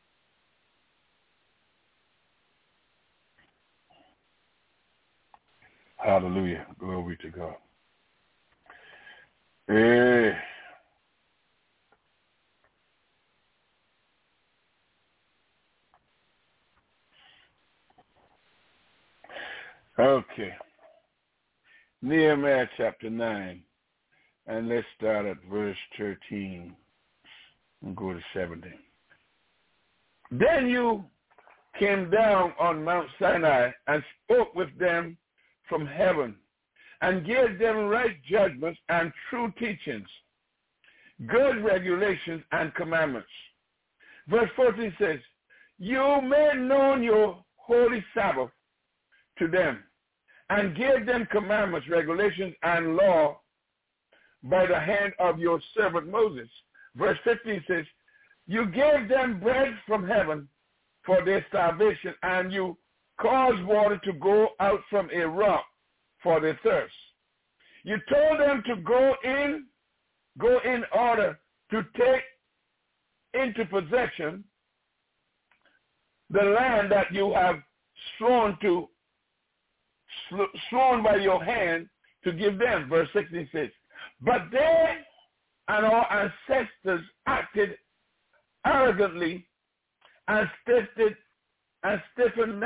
Hallelujah. Glory to God. Hey. Okay. Nehemiah chapter 9. And let's start at verse 13 and go to 17. Then you came down on Mount Sinai and spoke with them from heaven and gave them right judgments and true teachings, good regulations and commandments. Verse 14 says, you made known your holy Sabbath to them and gave them commandments, regulations, and law by the hand of your servant Moses. Verse 15 says, you gave them bread from heaven for their salvation, and you caused water to go out from a rock for their thirst. You told them to go in order to take into possession the land that you have sworn by your hand to give them. Verse 16 says, but they and our ancestors acted arrogantly and stiffened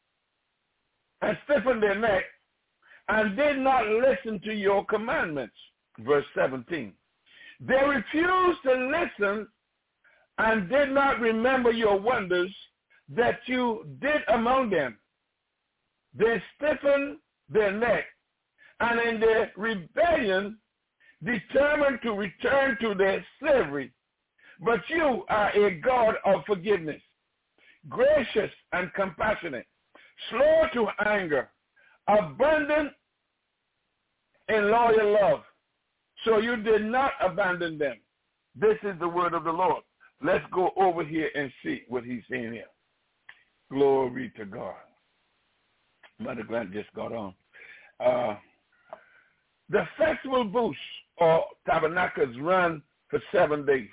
their neck and did not listen to your commandments. Verse 17. They refused to listen and did not remember your wonders that you did among them. They stiffened their neck and in their rebellion determined to return to their slavery. But you are a God of forgiveness, gracious and compassionate, slow to anger, abundant in loyal love. So you did not abandon them. This is the word of the Lord. Let's go over here and see what he's saying here. Glory to God. Mother Grant just got on. The festival booths or tabernacles run for 7 days.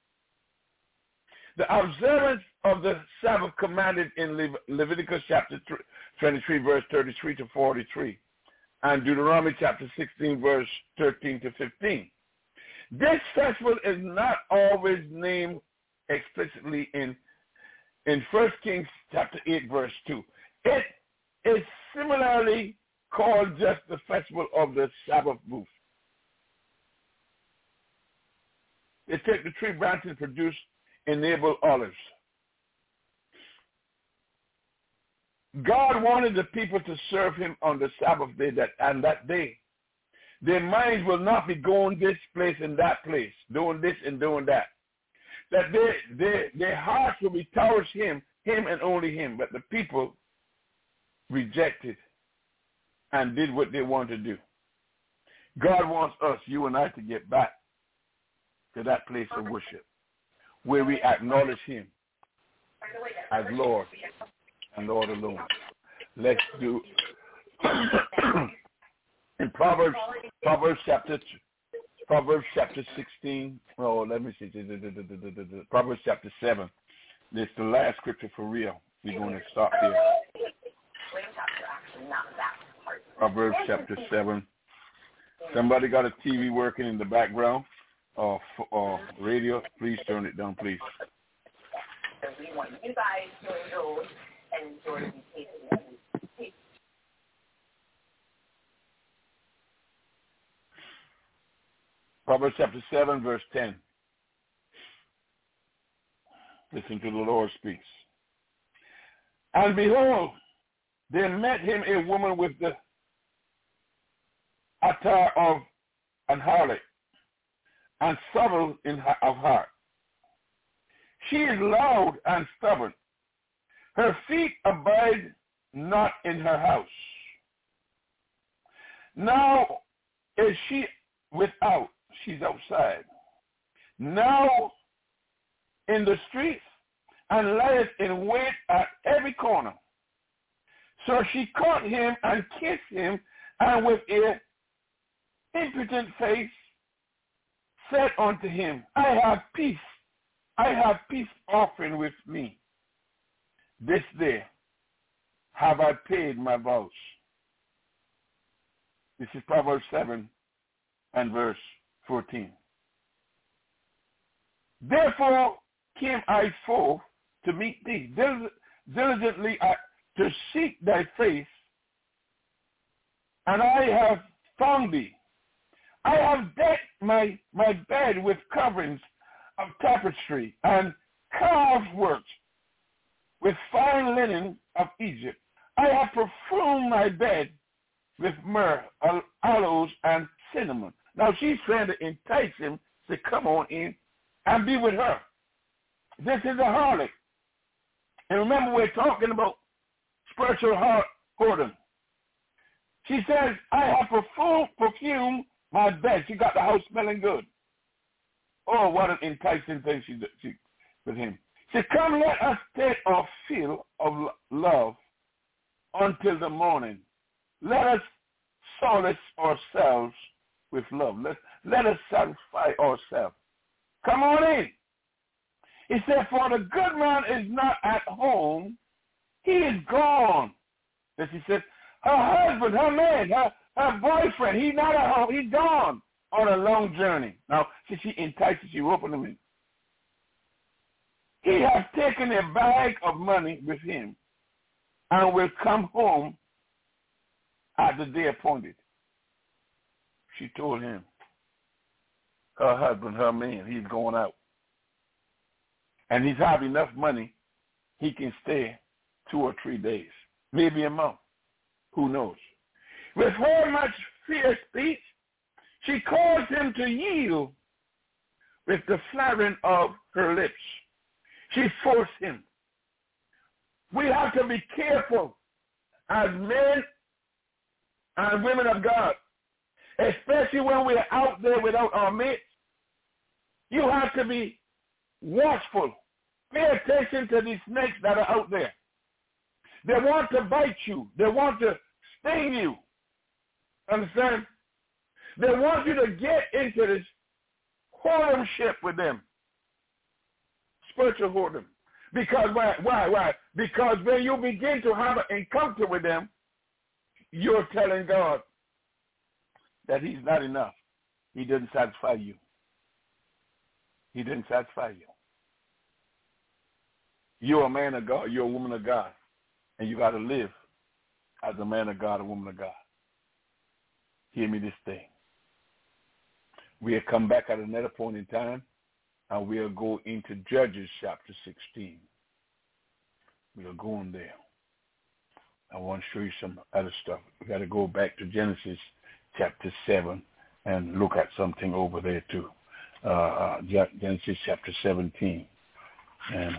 The observance of the Sabbath commanded in Leviticus chapter 23, verse 33 to 43, and Deuteronomy chapter 16, verse 13 to 15. This festival is not always named explicitly in 1 Kings chapter 8, verse 2. It is similarly called just the festival of the Sabbath booth. They take the tree branches and produce enable olives. God wanted the people to serve him on the Sabbath day, that day their minds will not be going this place and that place, doing this and doing that. That their hearts will be towards him and only him. But the people rejected and did what they wanted to do. God wants us, you and I, to get back to that place of worship where we acknowledge him as Lord and Lord alone. Let's do in Proverbs chapter 16. Oh, let me see. Proverbs chapter 7. This is the last scripture for real. We're going to stop here. Proverbs chapter 7. Somebody got a TV working in the background or radio? Please turn it down, please. We want you guys to enjoy and enjoy these cases. Proverbs chapter 7, verse 10. Listen to the Lord speaks. And behold, there met him a woman with the attire of an harlot and subtle of heart. She is loud and stubborn. Her feet abide not in her house. Now is she without. She's outside. Now in the streets, and lieth in wait at every corner. So she caught him and kissed him, and with an impotent face said unto him, I have peace offering with me. This day have I paid my vows. This is Proverbs 7 and verse 14. Therefore came I forth to meet thee, diligently to seek thy face, and I have found thee. I have decked my bed with coverings of tapestry and carved work with fine linen of Egypt. I have perfumed my bed with myrrh, aloes, and cinnamon. Now she's trying to entice him to come on in and be with her. This is a harlot. And remember, we're talking about spiritual whoredom. She says, I have perfumed my bed. She got the house smelling good. Oh, what an enticing thing she with him. She said, come, let us take our fill of love until the morning. Let us solace ourselves with love. Let us satisfy ourselves. Come on in. He said, for the good man is not at home. He is gone. As he said, her husband, her man, her boyfriend, he's not at home. He's gone on a long journey. Now, she entices you, open him in. He has taken a bag of money with him and will come home at the day appointed. She told him, her husband, her man, he's going out. And he's have enough money, he can stay 2 or 3 days, maybe a month. Who knows? With her much fierce speech, she caused him to yield with the flattering of her lips. She forced him. We have to be careful as men and women of God, especially when we're out there without our mates. You have to be watchful. Pay attention to these snakes that are out there. They want to bite you. They want to sting you. Understand? They want you to get into this whoredomship with them. Spiritual whoredom. Because why? Because when you begin to have an encounter with them, you're telling God that he's not enough. He didn't satisfy you. He didn't satisfy you. You're a man of God. You're a woman of God. And you got to live as a man of God, a woman of God. Hear me this day. We'll come back at another point in time, and we'll go into Judges chapter 16. We'll go in there. I want to show you some other stuff. We got to go back to Genesis chapter 7 and look at something over there too. Genesis chapter 17. And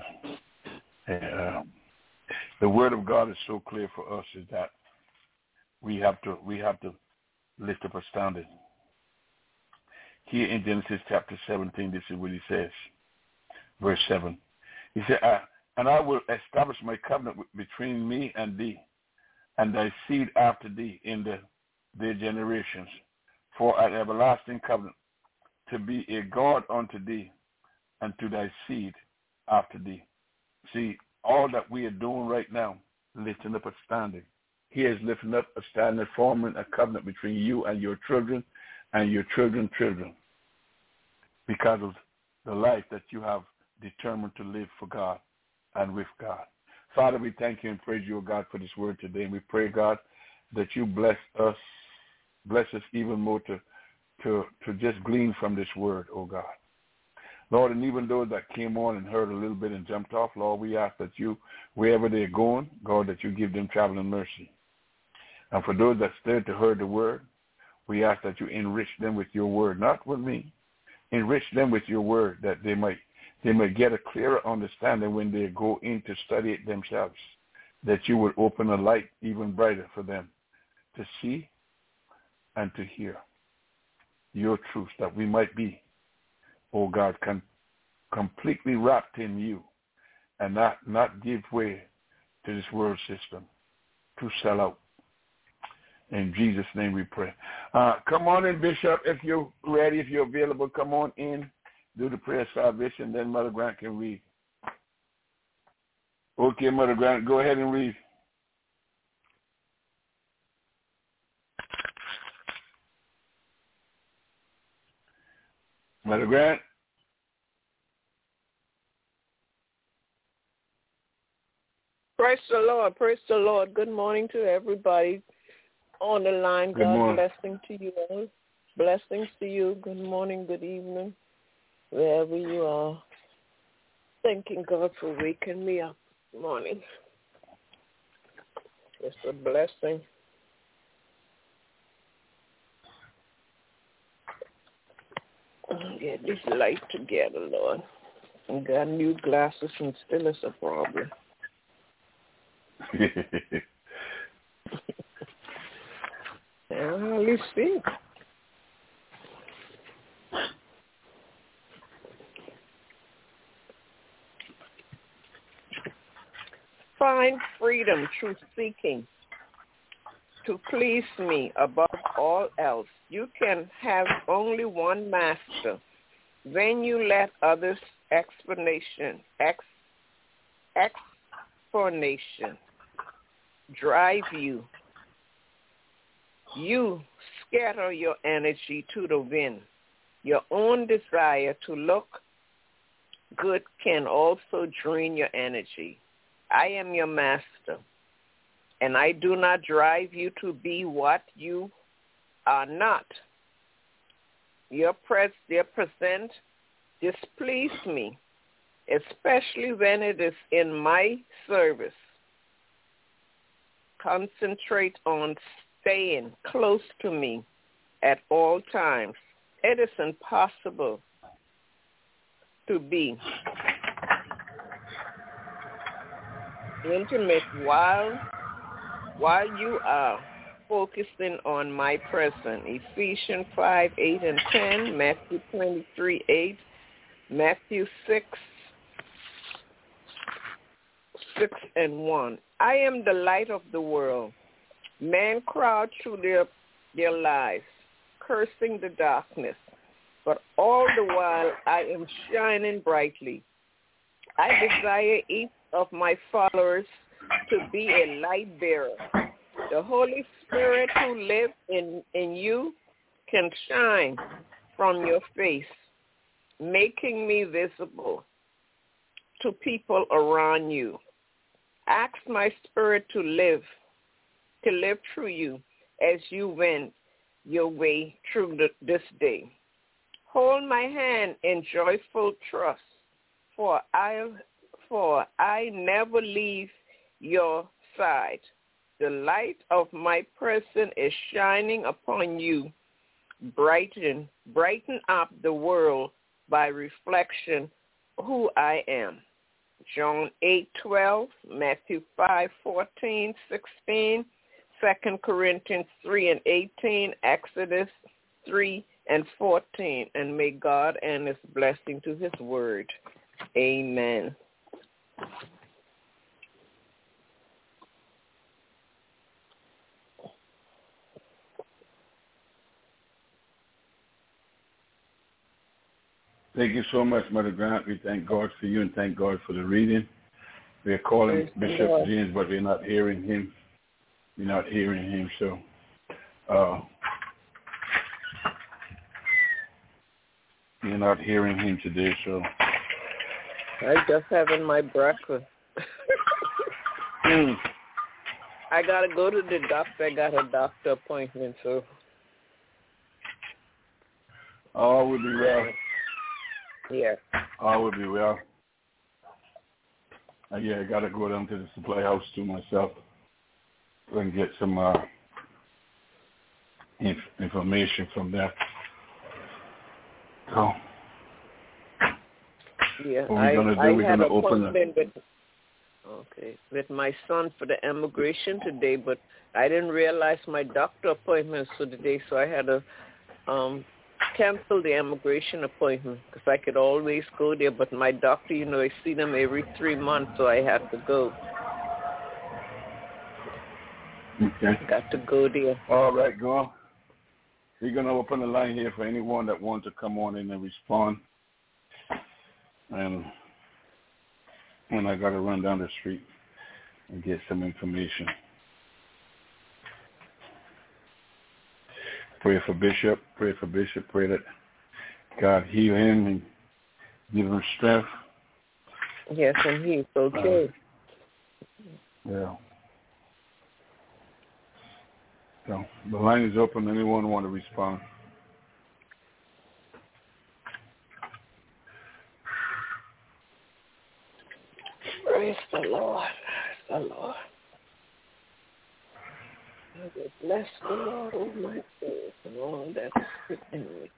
the word of God is so clear for us is that we have to lift up a standard. Here in Genesis chapter 17, this is what he says, verse 7. He said, and I will establish my covenant between me and thee, and thy seed after thee in their generations, for an everlasting covenant, to be a God unto thee, and to thy seed after thee. See, all that we are doing right now, lifting up a standard. He is lifting up a standard, forming a covenant between you and your children and your children's children, because of the life that you have determined to live for God and with God. Father, we thank you and praise you, O God, for this word today. And we pray, God, that you bless us even more to just glean from this word, O God. Lord, and even those that came on and heard a little bit and jumped off, Lord, we ask that you, wherever they're going, God, that you give them traveling mercy. And for those that stayed to hear the word, we ask that you enrich them with your word, not with me. Enrich them with your word, that they might get a clearer understanding when they go in to study it themselves, that you would open a light even brighter for them to see and to hear your truth, that we might be, oh God, completely wrapped in you and not give way to this world system, to sell out. In Jesus' name we pray. Come on in, Bishop, if you're ready, if you're available, come on in, do the prayer of salvation, then Mother Grant can read. Okay, Mother Grant, go ahead and read. Mother Grant? Praise the Lord. Praise the Lord. Good morning to everybody on the line. Good God morning. blessing to you all. Blessings to you. Good morning, good evening, wherever you are. Thanking God for waking me up this morning. It's a blessing. Get this light together, Lord. I got new glasses and still it's a problem. I only see. Find freedom through seeking to please me above all else. You can have only one master. Then you let others' explanation drive you. You scatter your energy to the wind. Your own desire to look good can also drain your energy. I am your master, and I do not drive you to be what you are not. Your present displease me, especially when it is in my service. Concentrate on staying close to me at all times. It is impossible to be intimate while you are focusing on my present. Ephesians 5:8 and 10, Matthew 23:8, Matthew 6 and 1. I am the light of the world. Men crowd through their lives, cursing the darkness, but all the while I am shining brightly. I desire each of my followers to be a light bearer. The Holy Spirit who lives in you can shine from your face, making me visible to people around you. Ask my spirit to live through you as you went your way through this day. Hold my hand in joyful trust, for I never leave your side. The light of my presence is shining upon you. Brighten up the world by reflection who I am. John 8:12, Matthew 5:14, 16, 2 Corinthians 3 and 18, Exodus 3 and 14. And may God add his blessing to his word. Amen. Thank you so much, Mother Grant. We thank God for you and thank God for the reading. We are calling Bishop James, but we're not hearing him. We're not hearing him, so we're not hearing him today, so. I just having my breakfast. I got to go to the doctor. I got a doctor appointment, so. All will be well. Yeah. All will be well. I got to go down to the supply house to myself and get some information from there. So, yeah, what we're going to do, we're going to open it. With my son for the immigration today, but I didn't realize my doctor appointments for today, so I had to canceled the immigration appointment because I could always go there. But my doctor, I see them every 3 months, so I had to go. Okay. Got to go there. All right, go on. We're going to open the line here for anyone that wants to come on in and respond. And I got to run down the street and get some information. Pray for Bishop. Pray that God heal him and give him strength. Yes, and he's okay. Yeah. So the line is open. Anyone want to respond? Praise the Lord. Praise the Lord. Bless the Lord, oh my soul, and all that's within me.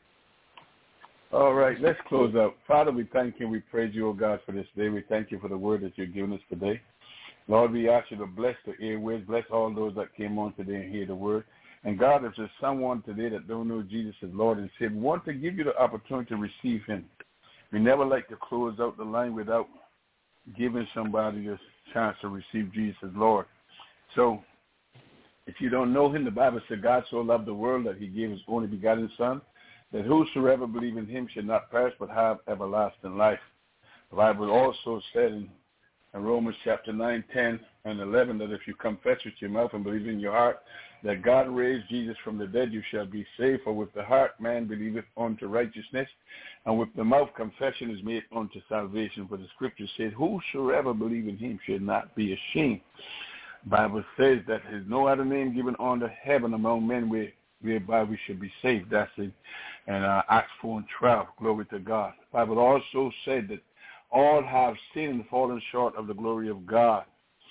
All right, let's close out. Father, we thank you. We praise you, oh God, for this day. We thank you for the word that you've given us today. Lord, we ask you to bless the airways, bless all those that came on today and hear the word. And God, if there's someone today that don't know Jesus as Lord and Savior, want to give you the opportunity to receive him. We never like to close out the line without giving somebody a chance to receive Jesus as Lord. So if you don't know him, the Bible said God so loved the world that he gave his only begotten Son, that whosoever believe in him should not perish but have everlasting life. The Bible also said in Romans chapter 9, 10, and 11 that if you confess with your mouth and believe in your heart that God raised Jesus from the dead, you shall be saved. For with the heart man believeth unto righteousness, and with the mouth confession is made unto salvation. For the scripture said, whosoever believe in him should not be ashamed. The Bible says that there is no other name given under heaven among men whereby we should be saved. That's in Acts 4 and 12. Glory to God. The Bible also said that all have sinned and fallen short of the glory of God.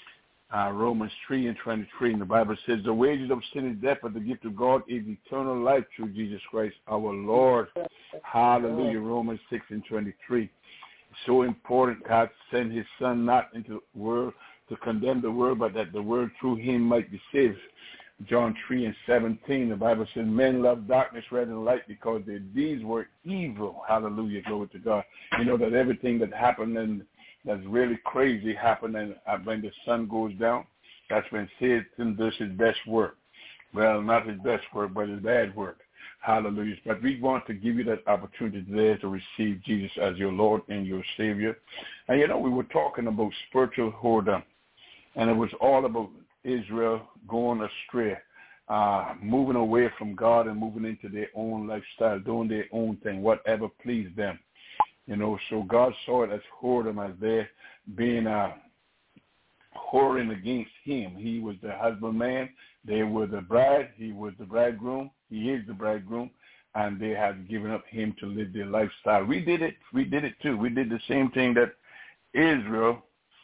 Romans 3 and 23. And the Bible says the wages of sin is death, but the gift of God is eternal life through Jesus Christ our Lord. Hallelujah. Romans 6 and 23. It's so important. God sent his Son not into the world to condemn the world, but that the world through him might be saved. John 3 and 17, the Bible says, men love darkness rather than light because their deeds were evil. Hallelujah, glory to God. You know that everything that happened and that's really crazy happened, and when the sun goes down, that's when Satan does his best work. Well, not his best work, but his bad work. Hallelujah. But we want to give you that opportunity today to receive Jesus as your Lord and your Savior. And, we were talking about spiritual whoredom, and it was all about Israel going astray, moving away from God and moving into their own lifestyle, doing their own thing, whatever pleased them. So God saw it as whoredom, as they're being whoring against him. He was the husbandman. They were the bride. He was the bridegroom. He is the bridegroom. And they had given up him to live their lifestyle. We did it. We did it too. We did the same thing that Israel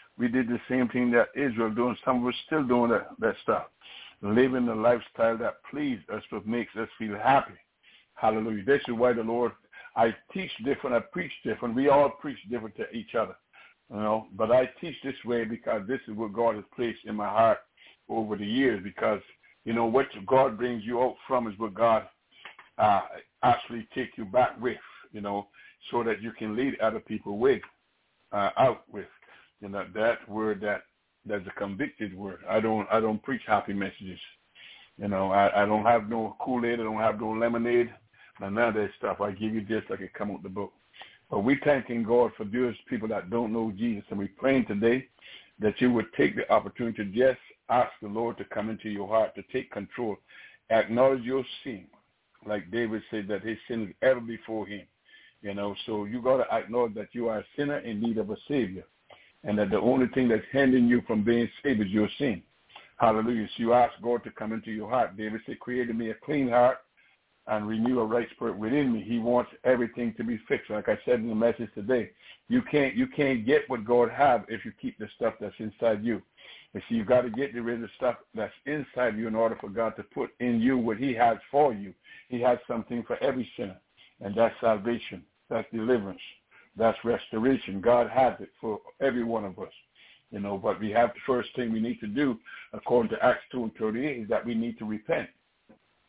doing. Some of us still doing that stuff. Living the lifestyle that pleased us, what makes us feel happy. Hallelujah. This is why the Lord, I teach different, I preach different. We all preach different to each other, But I teach this way because this is what God has placed in my heart over the years. Because, what God brings you out from is what God actually take you back with, so that you can lead other people out with. That word that's a convicted word. I don't preach happy messages. I don't have no Kool-Aid. I don't have no lemonade. None of that stuff. I give you just like it come out the book. But we thanking God for those people that don't know Jesus. And we praying today that you would take the opportunity to just ask the Lord to come into your heart, to take control. Acknowledge your sin. Like David said that his sin is ever before him. So you got to acknowledge that you are a sinner in need of a Savior. And that the only thing that's hindering you from being saved is your sin. Hallelujah. So you ask God to come into your heart. David said, create in me a clean heart and renew a right spirit within me. He wants everything to be fixed. Like I said in the message today, you can't get what God has if you keep the stuff that's inside you. And so you got to get rid of the stuff that's inside you in order for God to put in you what he has for you. He has something for every sinner, and that's salvation. That's deliverance. That's restoration. God has it for every one of us. But we have the first thing we need to do, according to Acts 2 and 38, is that we need to repent.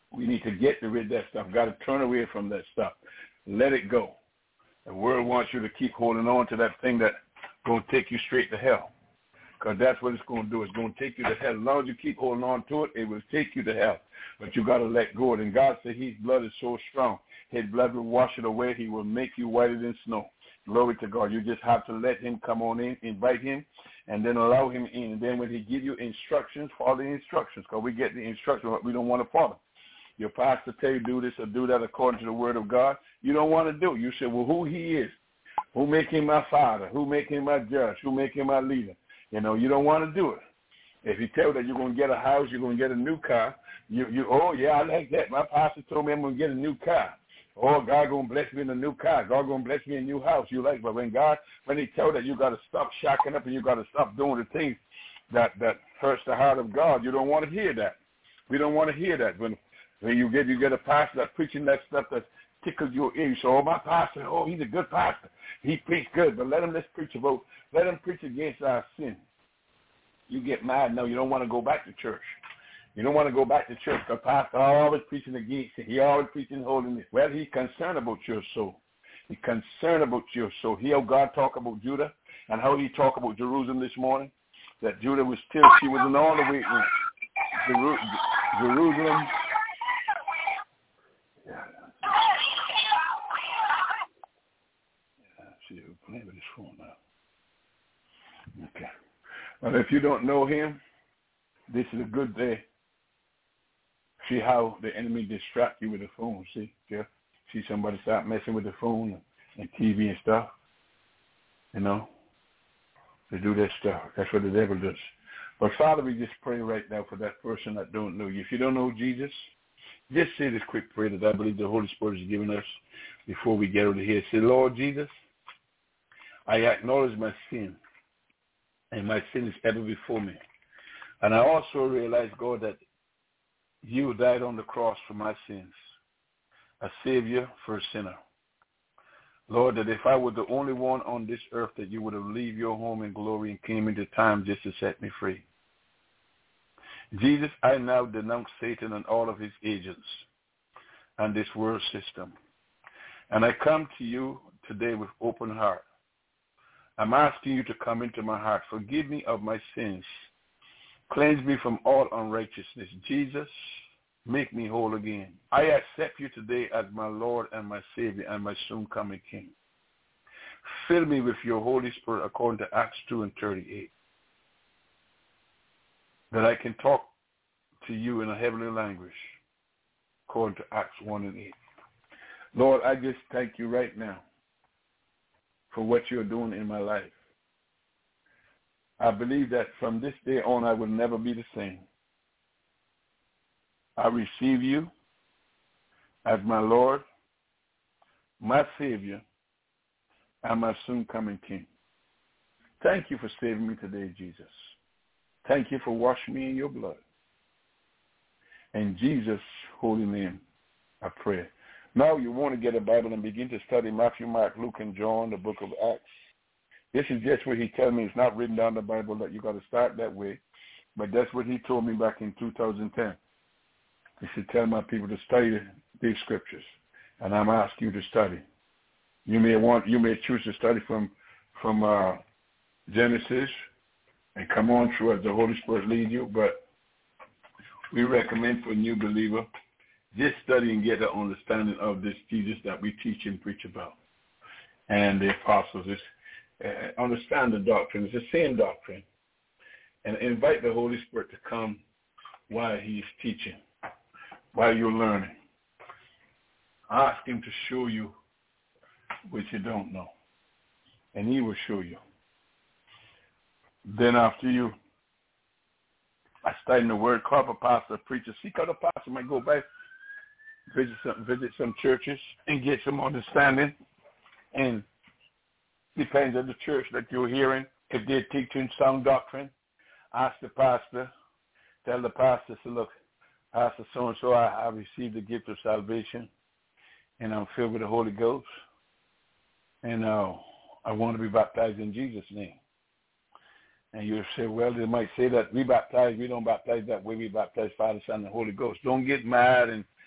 We need to get rid of that stuff. Got to turn away from that stuff. Let it go. The world wants you to keep holding on to that thing that's going to take you straight to hell, because that's what it's going to do. It's going to take you to hell. As long as you keep holding on to it, it will take you to hell. But you got to let go of it. And God said his blood is so strong. His blood will wash it away. He will make you whiter than snow. Glory to God. You just have to let him come on in, invite him, and then allow him in. And then when he give you instructions, follow the instructions, because we get the instructions, but we don't want to follow. Your pastor tell you do this or do that according to the word of God. You don't want to do it. You say, well, who he is, who make him my father, who make him my judge, who make him my leader. You know, you don't want to do it. If he tell you that you're going to get a house, you're going to get a new car, oh, yeah, I like that. My pastor told me I'm going to get a new car. Oh, God going to bless me in a new car. God going to bless me in a new house. You like, but when he tell you that you got to stop shacking up and you got to stop doing the things that hurts the heart of God, you don't want to hear that. We don't want to hear that. When you get a pastor that's preaching that stuff that tickles your ear, so, oh, my pastor, oh, he's a good pastor. He preach good, but let him preach against our sin. You get mad. No, you don't want to go back to church. You don't want to go back to church. The pastor always preaching against it. He always preaching holiness. Well, he's concerned about your soul. He's concerned about your soul. Hear God talk about Judah and how he talked about Jerusalem this morning, that Judah was still, she wasn't all the way in Jerusalem. See, we're playing with this phone now. Okay. Well, if you don't know him, this is a good day. See how the enemy distract you with the phone. See, Jeff? See somebody start messing with the phone and TV and stuff. You know, they do that stuff. That's what the devil does. But Father, we just pray right now for that person that don't know you. If you don't know Jesus, just say this quick prayer that I believe the Holy Spirit is giving us before we get out of here. Say, Lord Jesus, I acknowledge my sin, and my sin is ever before me. And I also realize, God, that you died on the cross for my sins, a Savior for a sinner. Lord, that if I were the only one on this earth, that you would have left your home in glory and came into time just to set me free. Jesus, I now denounce Satan and all of his agents and this world system. And I come to you today with open heart. I'm asking you to come into my heart. Forgive me of my sins. Cleanse me from all unrighteousness. Jesus, make me whole again. I accept you today as my Lord and my Savior and my soon-coming King. Fill me with your Holy Spirit according to Acts 2:38, that I can talk to you in a heavenly language according to Acts 1:8. Lord, I just thank you right now for what you're doing in my life. I believe that from this day on, I will never be the same. I receive you as my Lord, my Savior, and my soon-coming King. Thank you for saving me today, Jesus. Thank you for washing me in your blood. In Jesus' holy name, I pray. Now you want to get a Bible and begin to study Matthew, Mark, Luke, and John, the book of Acts. This is just what he told me. It's not written down in the Bible that you got to start that way, but that's what he told me back in 2010. He said, tell my people to study these scriptures, and I'm asking you to study. You may choose to study from Genesis and come on through as the Holy Spirit leads you, but we recommend for a new believer, just study and get an understanding of this Jesus that we teach and preach about. And the apostles, understand the doctrine. It's the same doctrine. And invite the Holy Spirit to come while he's teaching, while you're learning. Ask him to show you what you don't know, and he will show you. Then after you, I study the word, call up a pastor, a preacher. Seek out a pastor, might go back, visit some churches and get some understanding. And depends on the church that you're hearing. If they're teaching sound doctrine, ask the pastor, tell the pastor, say, look, Pastor so-and-so, I received the gift of salvation, and I'm filled with the Holy Ghost, and I want to be baptized in Jesus' name. And you say, well, they might say that we don't baptize that way. We baptize Father, Son, and Holy Ghost. Don't get mad and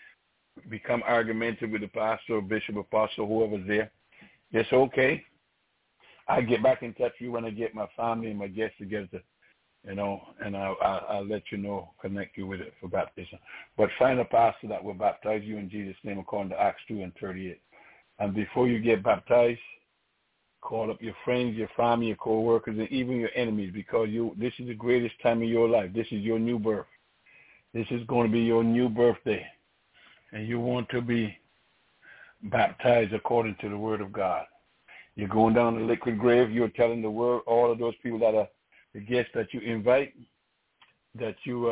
become argumentative with the pastor or bishop, apostle, whoever's there, it's okay. I get back in touch with you when I get my family and my guests together, and I'll let you know, connect you with it for baptism. But find a pastor that will baptize you in Jesus' name according to Acts 2:38. And before you get baptized, call up your friends, your family, your co-workers, and even your enemies, because this is the greatest time of your life. This is your new birth. This is going to be your new birthday. And you want to be baptized according to the word of God. You're going down the liquid grave. You're telling the world, all of those people that are the guests that you invite, that you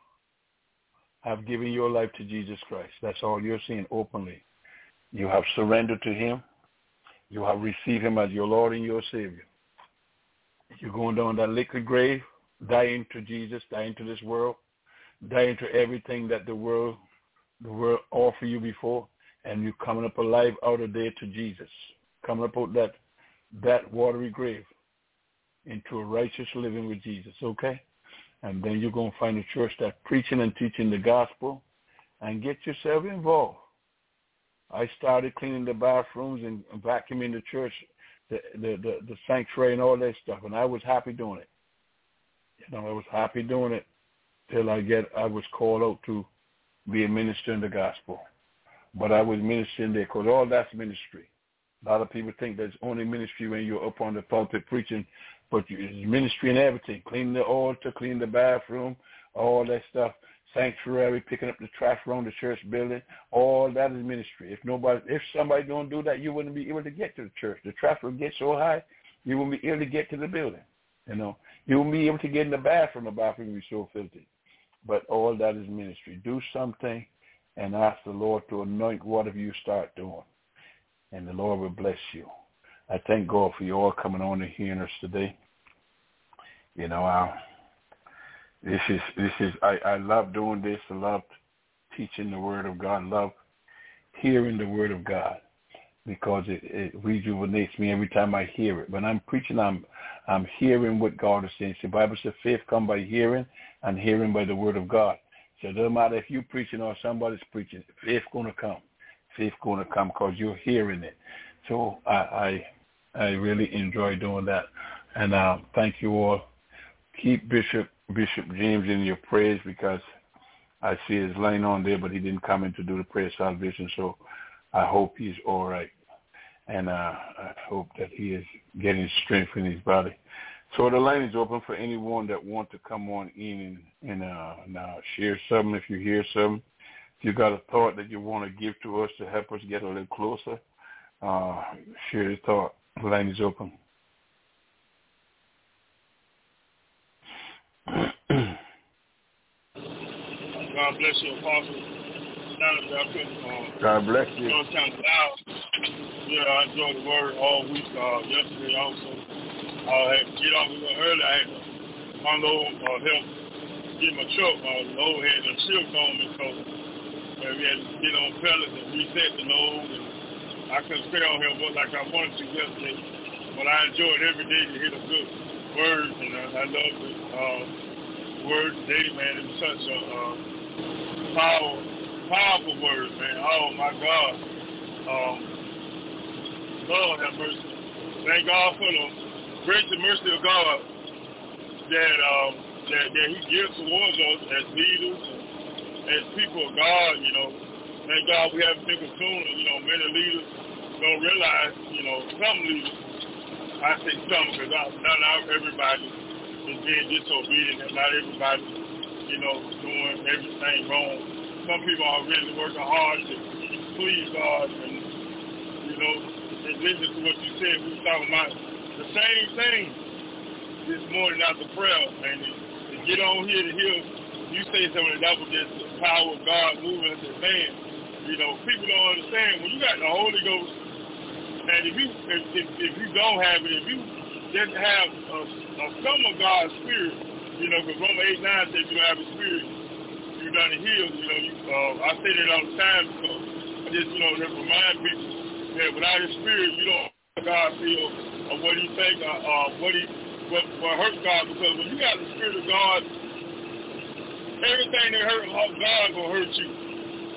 have given your life to Jesus Christ. That's all you're saying openly. You have surrendered to him. You have received him as your Lord and your Savior. You're going down that liquid grave, dying to Jesus, dying to this world, dying to everything that the world offer you before, and you're coming up alive out of there to Jesus, coming up out that watery grave into a righteous living with Jesus, okay? And then you're going to find a church that's preaching and teaching the gospel, and get yourself involved. I started cleaning the bathrooms and vacuuming the church, the sanctuary and all that stuff, and I was happy doing it. I was happy doing it till I was called out to be a minister in the gospel. But I was ministering there because all that's ministry. A lot of people think that's only ministry when you're up on the pulpit preaching, but it's ministry and everything. Cleaning the altar, cleaning the bathroom, all that stuff. Sanctuary, picking up the trash around the church building, all that is ministry. If somebody don't do that, you wouldn't be able to get to the church. The traffic would get so high, you wouldn't be able to get to the building. You wouldn't be able to get in the bathroom. The bathroom would be so filthy. But all that is ministry. Do something and ask the Lord to anoint whatever you start doing, and the Lord will bless you. I thank God for you all coming on and hearing us today. I love doing this. I love teaching the word of God. I love hearing the word of God because it rejuvenates me every time I hear it. When I'm preaching, I'm hearing what God is saying. The Bible says faith comes by hearing, and hearing by the word of God. So it doesn't matter if you're preaching or somebody's preaching. Faith's going to come. Faith's going to come because you're hearing it. So I really enjoy doing that. And thank you all. Keep Bishop James in your prayers, because I see his line on there, but he didn't come in to do the prayer of salvation. So I hope he's all right. And I hope that he is getting strength in his body. So the line is open for anyone that wants to come on in and share something. If you hear something, if you got a thought that you want to give to us to help us get a little closer, share your thought. The line is open. God bless you, Apostle. God bless you. Kind of loud. Yeah, I enjoyed the word all week. Yesterday also, I had to get off a little early. I had to unload help get my truck. Load had a shift on me, so we had to get on pellets and reset the load. And I couldn't stay on here like I wanted to yesterday, but I enjoyed every day to hear the good words, and I love the word today, man. It was such a powerful words, man. Oh my God. Lord have mercy. Thank God for the grace and mercy of God that he gives towards us as leaders and as people of God, Thank God we have been consumed, many leaders don't realize, some leaders, I say some because not everybody is being disobedient and not everybody, doing everything wrong. Some people are really working hard to please God, and listen to what you said. We were talking about the same thing this morning after prayer, and to get on here to hear you say something that was just the power of God moving us as man. People don't understand when you got the Holy Ghost, and if you don't have it, if you just have some of God's Spirit, because Romans 8:9 says if you don't have a Spirit, you're not healed. I say that all the time because I just, to remind people that without His Spirit, you don't know God feel or what He think or what hurts God. Because when you got the Spirit of God, everything that hurt God gonna hurt you.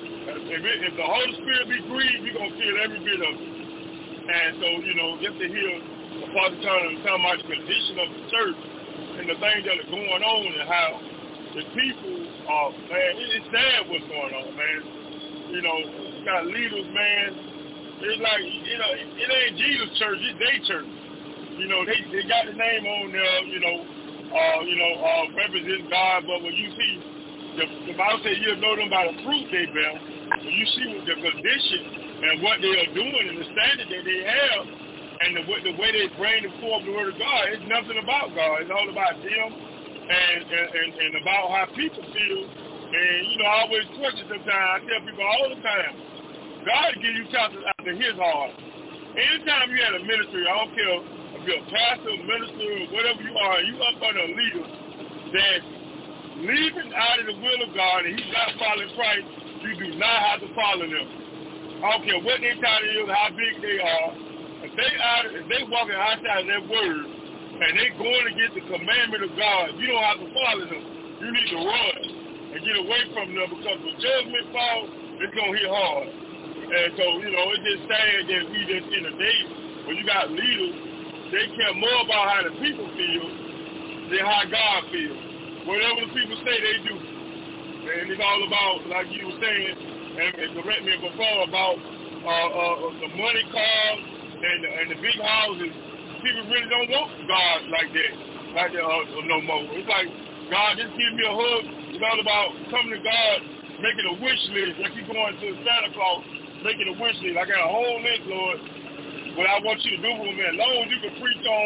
if the Holy Spirit be grieved, you're going to feel every bit of it. And so, just to hear Apostle talking about the condition of the church and the things that are going on and how the people are, man, it's sad what's going on, man. You got leaders, man. It's like, it ain't Jesus' church, it's their church. They got the name on there, represent God, but when you see, the Bible says you'll know them by the fruit they bear. When you see the condition and what they are doing and the standard that they have and the way they bring forth the word of God, it's nothing about God. It's all about them and about how people feel. And, I always question sometimes. I tell people all the time, God gives you chances after his heart. Anytime you had a ministry, I don't care if you're a pastor, minister, or whatever you are, you up under a leader that's leaving out of the will of God and he's not following Christ, you do not have to follow them. I don't care what their title is, how big they are. If they walking outside of their word and they going against the commandment of God, you don't have to follow them. You need to run and get away from them because when judgment falls, it's going to hit hard. And so, it's just sad that we just in a day when you got leaders, they care more about how the people feel than how God feels. Whatever the people say, they do. And it's all about, like you were saying, and correct me if I'm wrong, about the money cars and the big houses. People really don't want God like that, no more. It's like, God, just give me a hug. It's all about coming to God, making a wish list, like you going to Santa Claus, making a wish list. I got a whole list, Lord, what I want you to do for me. As long as you can preach on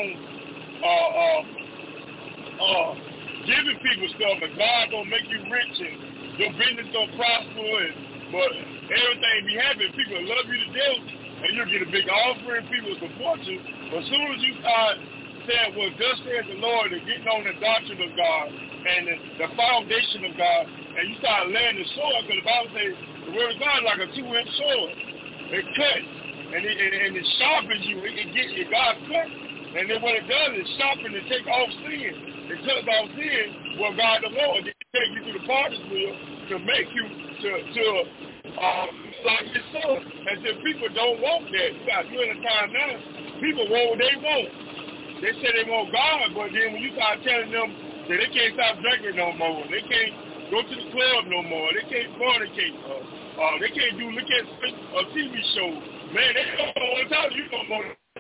giving people stuff, and God gonna make you rich, and your business gonna prosper, but everything be happening. People love you to death, and you'll get a big offering. People support you. But as soon as you start saying, well, thus says the Lord, and getting on the doctrine of God and the foundation of God, and you start laying the sword, because the Bible says the word of God is like a 2-inch sword. It cuts, and it sharpens you. God cuts, and then what it does is sharpen and take off sin. It cuts off sin, well, God the Lord, it take you to the Father's will to make you like his son. And so people don't want that. You're in a time now, people want what they want. They say they want God, but then when you start telling them that they can't stop drinking no more, they can't go to the club no more, they can't fornicate, they can't look at a TV show. Man, they don't want to talk to you no more.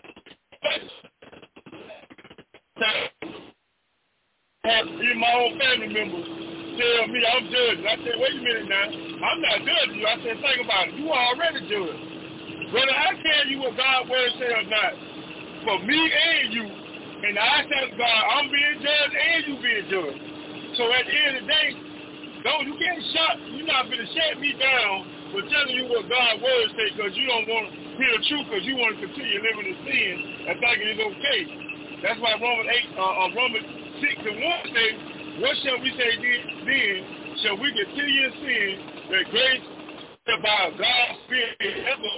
Even my own family members tell me I'm judging. I said, wait a minute now. I'm not judging you. I said, think about it. You are already judged. Whether I tell you what God's word says or not, for me and you, and the eyesight of God, I'm being judged and you being judged. So at the end of the day, you can't you're not going to shut me down for telling you what God's word says because you don't want to hear the truth because you want to continue living in sin and thinking it's okay. That's why Romans 6:1 says, what shall we say then? Shall we continue in sin that grace by God's Spirit ever?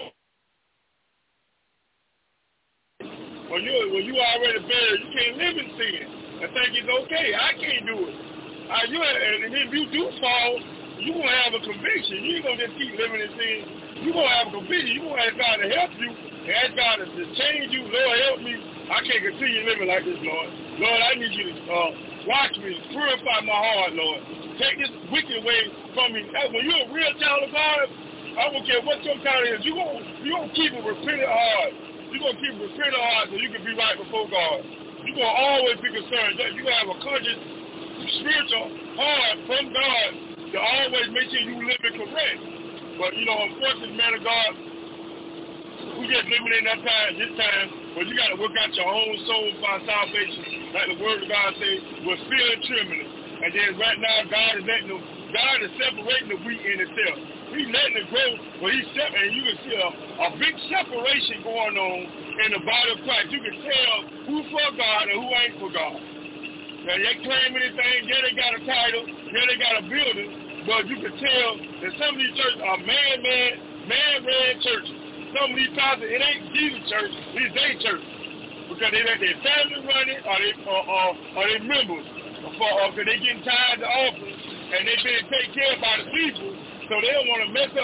When you already buried, you can't live in sin and think it's okay. I can't do it. And if you do fall, you're going to have a conviction. You ain't going to just keep living in sin. You're going to have a conviction. You're going to ask God to help you and ask God to change you. Lord, help me. I can't continue living like this, Lord. Lord, I need you to watch me, purify my heart, Lord. Take this wicked way from me. When you're a real child of God, I don't care what your child is, you're going to keep a repentant heart. You're going to keep a repentant heart so you can be right before God. You're going to always be concerned. You're going to have a conscious, spiritual heart from God to always make sure you live it correct. But, unfortunately, man of God, we just living in that time, this time, where you got to work out your own soul for salvation, like the word of God says, with fear and trembling. And then right now, God is separating the wheat in itself. He's letting it grow, but and you can see a big separation going on in the body of Christ. You can tell who's for God and who ain't for God. Now, they claim anything, yeah, they got a title, yeah, they got a building, but you can tell that some of these churches are man-ran churches. Some of these pastors, it ain't Jesus' church, it's their church. Because they let their family run it, or they members, because they getting tired of the offering, and they being taken care of by the people, so they don't want to mess up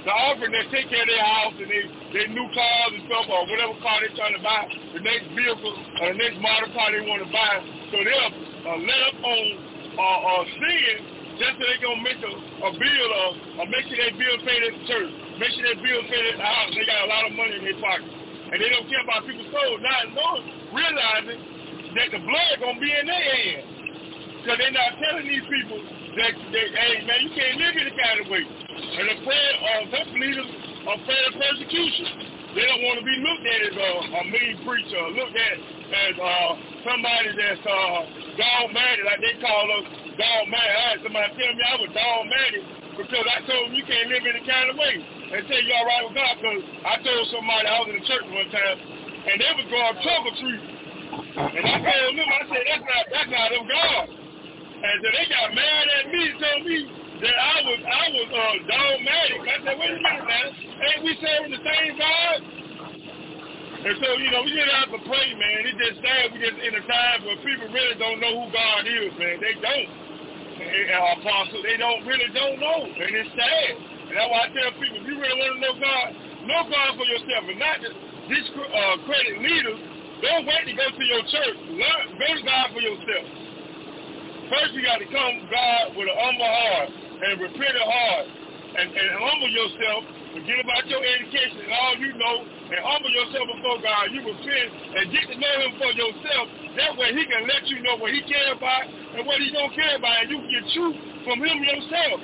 the offering that take care of their house and their new cars and stuff, or whatever car they're trying to buy, the next vehicle or the next model car they want to buy. So they'll let up on sin just so they can make a bill or make sure their bill paid at the church, make sure their bill paid at the house. They got a lot of money in their pocket. And they don't care about people's souls, not realizing that the blood going to be in their hands. Because they're not telling these people that, hey, man, you can't live in the kind of way. And the prayer some leaders are afraid of persecution. They don't want to be looked at as a mean preacher, or looked at as somebody that's dogmatic, like they call us dogmatic. I had somebody tell me I was dogmatic because I told them you can't live in the kind of way. And say you all right with God, because I told somebody I was in the church one time, and they was going trouble tree. And I told them, I said, that's not of God. And so they got mad at me and told me that I was dogmatic. I said, wait a minute, man. Ain't we serving the same God? And so, we just have to pray, man. It's just sad. We just in a time where people really don't know who God is, man. They don't. Apostles, they really don't know. And it's sad. And that's why I tell people, if you really want to know God for yourself, and not discredit leaders. Don't wait to go to your church. Go to God for yourself. First, you got to come to God with an humble heart and repentant heart, and humble yourself. Forget about your education and all you know, and humble yourself before God. You repent and get to know Him for yourself. That way, He can let you know what He cares about and what He don't care about, and you can get truth from Him yourself.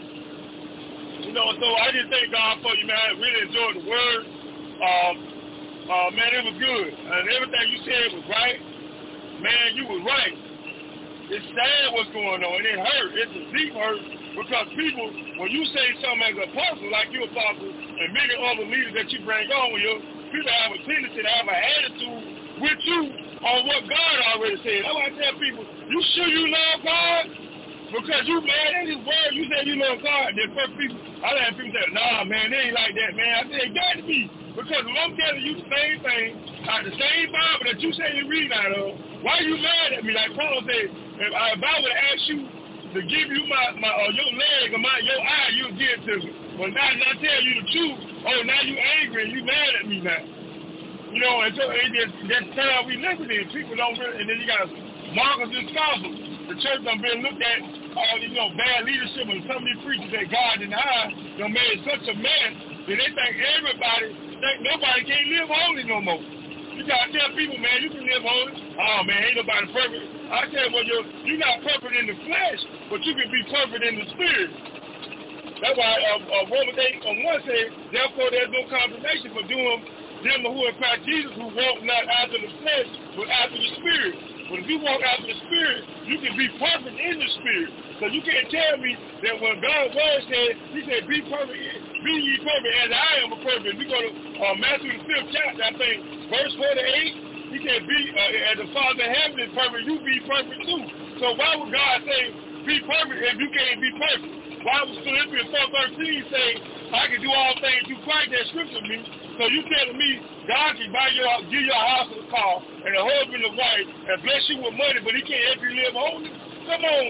So I just thank God for you, man. I really enjoyed the word. Man, it was good. And everything you said was right. Man, you was right. It's sad what's going on. It hurt. It's a deep hurt because people, when you say something as an apostle, like you apostle, and many other leaders that you bring on with you, people have a tendency to have an attitude with you on what God already said. That's why I tell people, you sure you love God? Because you mad at His word, you say you love God. Then first people, I had people say, nah, man, they ain't like that, man. I said, it got to be. Because if I'm telling you the same thing, out the same Bible that you say you read out of, why are you mad at me? Like Paul said, if I would ask you to give you my your leg or your eye, you'll give it to me. But now I tell you the truth, now you angry and you mad at me now. And so that's how we live in. People don't really, and then you got mockers and scoffers. The church done been looked at all bad leadership, and some of these preachers that God denied done made such a mess that they think nobody can't live holy no more. You gotta tell people, man, you can live holy. Oh man, ain't nobody perfect. I tell you, well, you're not perfect in the flesh, but you can be perfect in the spirit. That's why Romans 8:1 says, therefore there's no condemnation for them who are Christ Jesus, who walk not after the flesh, but after the spirit. But if you walk after the spirit, you can be perfect in the spirit. So you can't tell me that when God's word said, He said, be perfect, be ye perfect as I am a perfect. If you go to Matthew the 5th chapter, I think, verse 4-8, He said, be as the Father in heaven is perfect, you be perfect too. So why would God say, be perfect if you can't be perfect? Why would Philippians 4:13 say, I can do all things through Christ that scripture me? So you telling me God can give you a house and a car and a husband and a wife and bless you with money, but He can't help you live holy? Come on.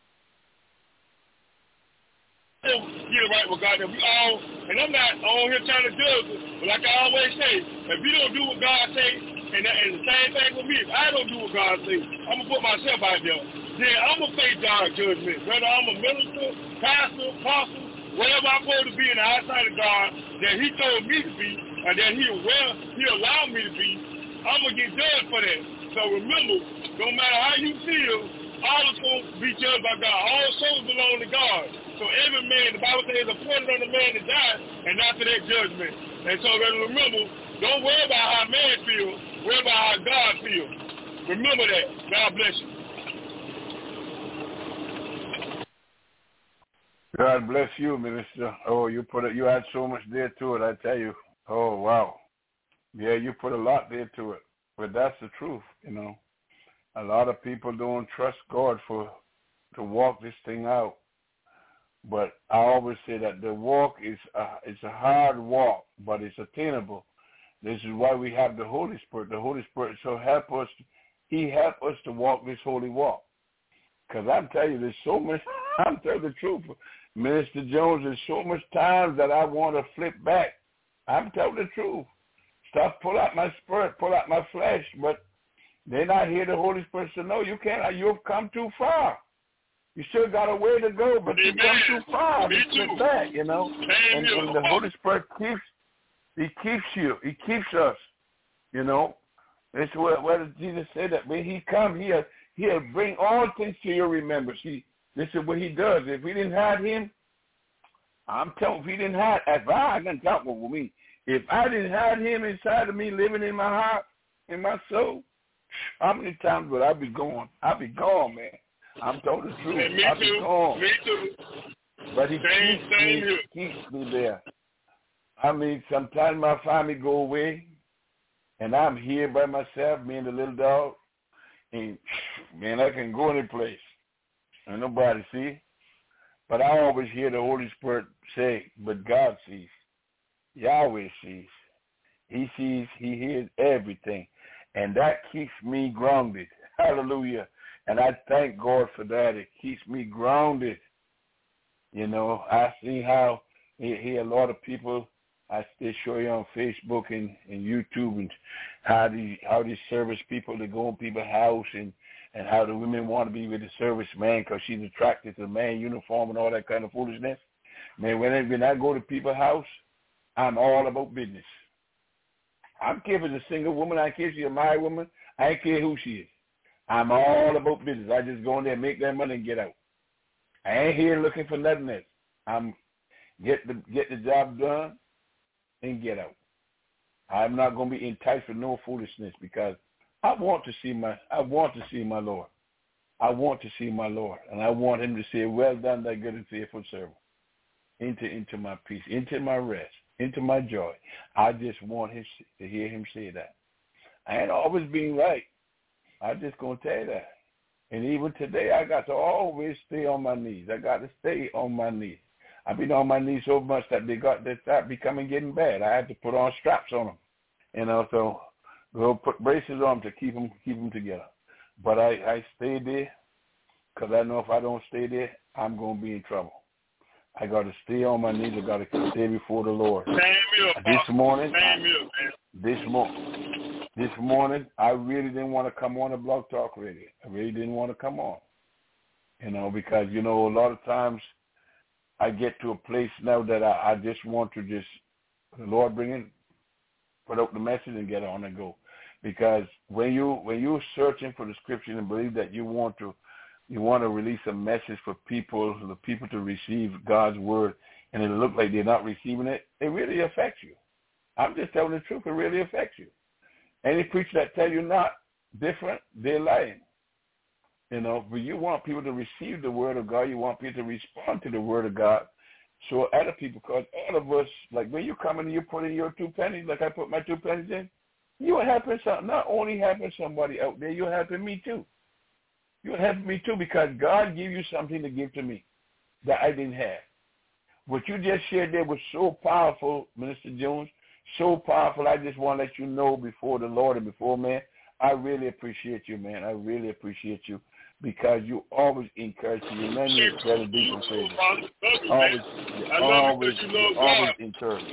Get it right with God that we all, and I'm not on here trying to judge it, but like I always say, if you don't do what God say, and the same thing with me, if I don't do what God say, I'm going to put myself out there. Then I'm going to face God's judgment. Whether I'm a minister, pastor, apostle, whatever I'm supposed to be in the outside of God that He told me to be, and that He allowed me to be, I'm going to get judged for that. So remember, no matter how you feel, all is going to be judged by God. All souls belong to God. So every man, the Bible says, appointed on the man to die, and after that judgment. And so remember, don't worry about how man feels, worry about how God feels. Remember that. God bless you. God bless you, Minister. Oh, you add so much there to it, I tell you. Oh, wow. Yeah, you put a lot there to it. But that's the truth, A lot of people don't trust God to walk this thing out. But I always say that the walk is it's a hard walk, but it's attainable. This is why we have the Holy Spirit. The Holy Spirit help us. He help us to walk this holy walk. Because I'm telling you, there's so much I'm telling the truth. Minister Jones, there's so much times that I want to flip back. I'm telling the truth. Stuff pull out my spirit, pull out my flesh, but then I hear the Holy Spirit say, no, you can't. You've come too far. You still got a way to go, but you've come too far to flip back, you know. And the Holy Spirit keeps you. He keeps us, you know. That's what Jesus said, that when he comes, he'll bring all things to your remembrance. This is what he does. If we didn't have him, I'm telling you, if he didn't have, if I can talk with me, if I didn't have him inside of me, living in my heart, in my soul, how many times would I be gone? I'd be gone, man. I'm telling the truth. I'd be gone. Me too. But he keeps me there. I mean, sometimes my family go away, and I'm here by myself, me and the little dog, and, man, I can go any place, and nobody see. But I always hear the Holy Spirit say, but God sees. Yahweh sees. He sees, he hears everything. And that keeps me grounded. Hallelujah. And I thank God for that. It keeps me grounded. You know, I see how a lot of people, they show you on Facebook and YouTube, and how these service people, they go in people's house, and how the women want to be with the service man because she's attracted to the man uniform and all that kind of foolishness. Man, when I go to people's house, I'm all about business. I don't care if it's a single woman, I don't care if she's a married woman, I don't care who she is. I'm all about business. I just go in there, make that money, and get out. I ain't here looking for nothing else. I'm get the job done and get out. I'm not going to be enticed with no foolishness, because I want to see my Lord. I want to see my Lord, and I want him to say, well done, thy good and faithful servant. Into my peace, into my rest, into my joy. I just want to hear him say that. I ain't always being right. I'm just going to tell you that. And even today, I got to always stay on my knees. I got to stay on my knees. I've been on my knees so much that they start getting bad. I had to put on straps on them, you know, so go put braces on them to keep them together. But I stay there, because I know if I don't stay there, I'm going to be in trouble. I got to stay on my knees. I got to stay before the Lord. This morning, I really didn't want to come on a Blog Talk Radio. I really didn't want to come on, you know, because, you know, a lot of times I get to a place now that I just want to the Lord put out the message and get on and go. Because when you're searching for the scripture and believe that you want to release a message for the people to receive God's word, and it look like they're not receiving it, it really affects you. I'm just telling the truth. It really affects you. Any preacher that tell you not different, they're lying. You know, but you want people to receive the word of God. You want people to respond to the word of God. So other people, because all of us, like when you come in and you put in your 2 pennies, like I put my 2 pennies in, you're helping not only helping somebody out there, you're helping me too. You're helping me too, because God gave you something to give to me that I didn't have. What you just shared there was so powerful, Minister Jones, so powerful. I just want to let you know before the Lord and before man, I really appreciate you, man. I really appreciate you, because you always encourage me. Your name is Brother Deacon Fraser. Always encourage.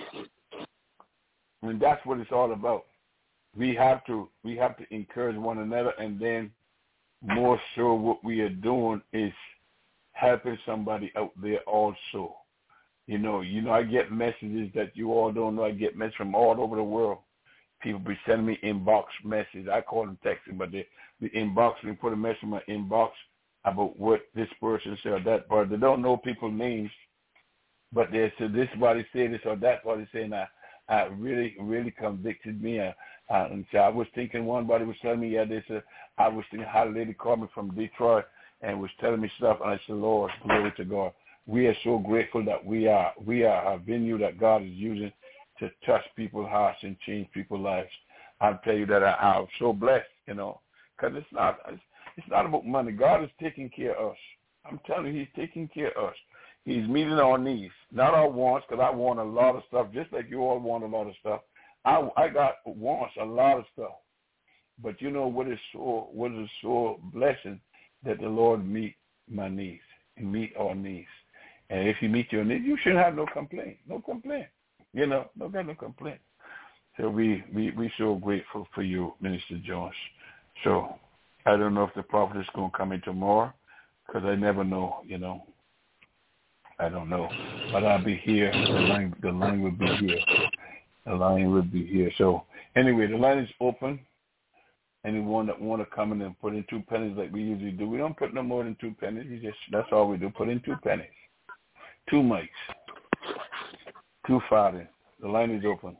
And that's what it's all about. We have to encourage one another, and then more so what we are doing is helping somebody out there also. You know, I get messages that you all don't know. I get messages from all over the world. People be sending me inbox messages. I call them texting, but they inbox me, put a message in my inbox about what this person said or that part. They don't know people's names, but they said this body said this or that body said, and I really, really convicted me. And so I was thinking, one body was telling me, I was thinking how a lady called me from Detroit and was telling me stuff, and I said, Lord, glory to God. We are so grateful that we are a venue that God is using to touch people's hearts and change people's lives. I'll tell you that I'm so blessed, you know, because it's not about money. God is taking care of us. I'm telling you, he's taking care of us. He's meeting our needs, not our wants, because I want a lot of stuff, just like you all want a lot of stuff. I got wants, a lot of stuff. But you know what is so blessing, that the Lord meet my needs. meet our needs. And if you meet your needs, you shouldn't have no complaint. No complaint. You know, no complaint. So we so grateful for you, Minister Jones. So I don't know if the prophet is going to come in tomorrow, because I never know, you know. I don't know. But I'll be here. The line will be here. The line will be here. So anyway, the line is open. Anyone that want to come in and put in 2 pennies like we usually do. We don't put no more than 2 pennies. That's all we do. Put in 2 pennies. 2 mics. 2 fathers. The line is open.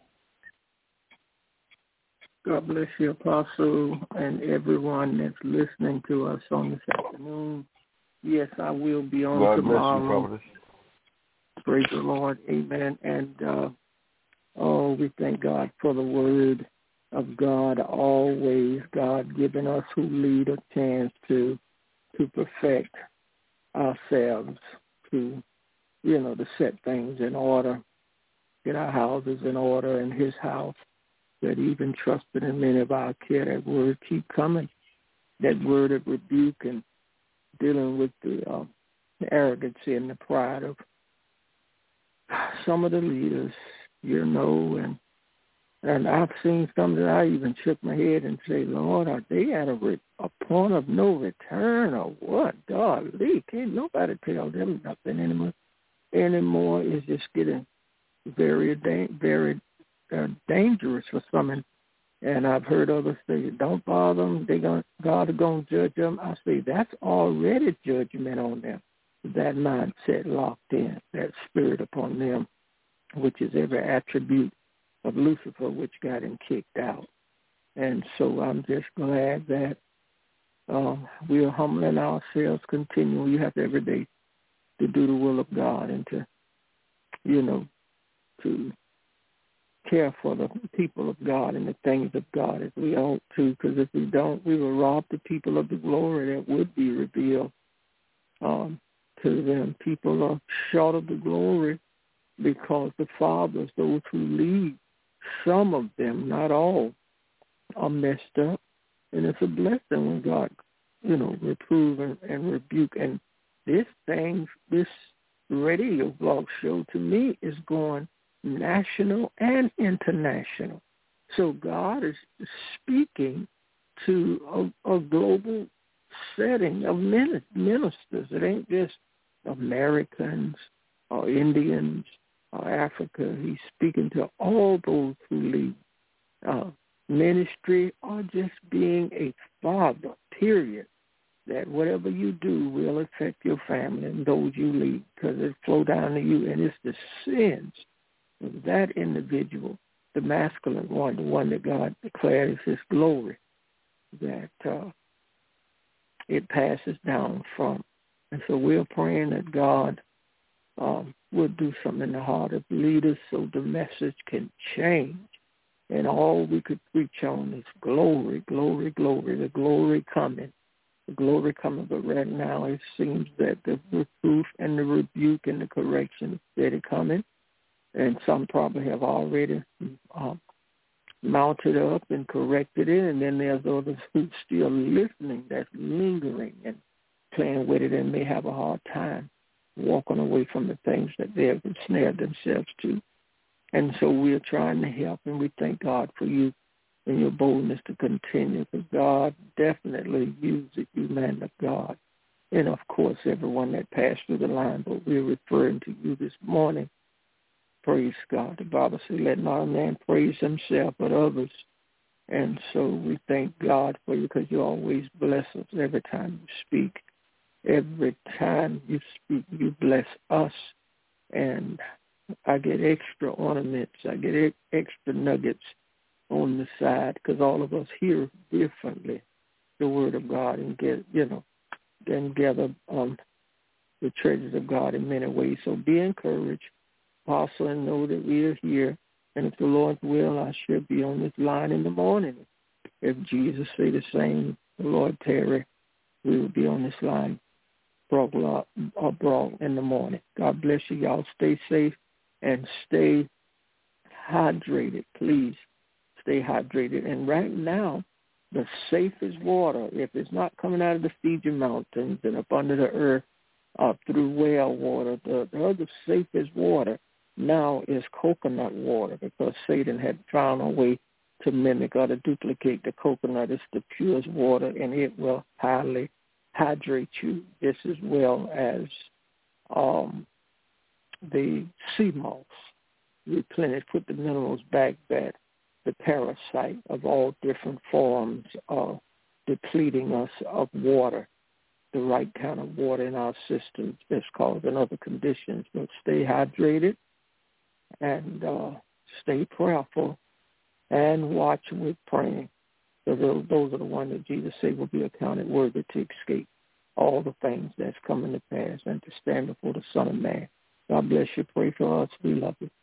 God bless you, Apostle, and everyone that's listening to us on this afternoon. Yes, I will be on God tomorrow. Bless you, Prophetess. Praise the Lord. Amen. And, we thank God for the word of God, always God giving us who lead a chance to perfect ourselves, to set things in order, get our houses in order in his house, that even trusted in many of our care. That word keep coming, that word of rebuke and dealing with the arrogancy and the pride of some of the leaders, and I've seen some that I even shook my head and say, Lord, are they at a point of no return or what? Golly, can't nobody tell them nothing anymore. It's just getting very, very dangerous for some. And I've heard others say, don't bother them. God is going to judge them. I say, that's already judgment on them. That mindset locked in, that spirit upon them, which is every attribute of Lucifer, which got him kicked out. And so I'm just glad that we are humbling ourselves continually. You have to every day to do the will of God and to care for the people of God and the things of God as we ought to, because if we don't, we will rob the people of the glory that would be revealed to them. People are short of the glory because the fathers, those who lead, some of them, not all, are messed up. And it's a blessing when God, reprove and rebuke. And this radio blog show to me is going national and international. So God is speaking to a global setting of ministers. It ain't just Americans or Indians or Africa. He's speaking to all those who lead ministry or just being a father, period. That whatever you do will affect your family and those you lead, because it flow down to you. And it's the sins of that individual, the masculine one, the one that God declared is his glory, that it passes down from. And so we're praying that God will do something in the heart of leaders so the message can change. And all we could preach on is glory, glory, glory, the glory coming. The glory coming, but right now it seems that the reproof and the rebuke and the correction is steady coming. And some probably have already mounted up and corrected it, and then there's others who still listening, that's lingering and playing with it and may have a hard time walking away from the things that they have ensnared themselves to. And so we're trying to help, and we thank God for you and your boldness to continue, because God definitely used it, you man of God. And, of course, everyone that passed through the line, but we're referring to you this morning. Praise God. The Bible says, let not a man praise himself, but others. And so we thank God for you, because you always bless us every time you speak. Every time you speak, you bless us. And I get extra ornaments. I get extra nuggets on the side, because all of us hear differently the word of God and then gather the treasures of God in many ways. So be encouraged, Apostle, and know that we are here. And if the Lord's will, I should be on this line in the morning. If Jesus say the same, the Lord tarry, we will be on this line broad in the morning. God bless you. Y'all stay safe and stay hydrated, please. Stay hydrated. And right now, the safest water, if it's not coming out of the Fiji Mountains and up under the earth, through well water. The other safest water now is coconut water because Satan had found a way to mimic or to duplicate the coconut. It's the purest water, and it will highly hydrate you just as well as the sea moss. Replenish, put the minerals back that the parasite of all different forms are depleting us of water, the right kind of water in our systems that's causing other conditions. But stay hydrated and stay prayerful and watch with praying. So those are the ones that Jesus said will be accounted worthy to escape all the things that's coming to pass and to stand before the Son of Man. God bless you. Pray for us. We love you.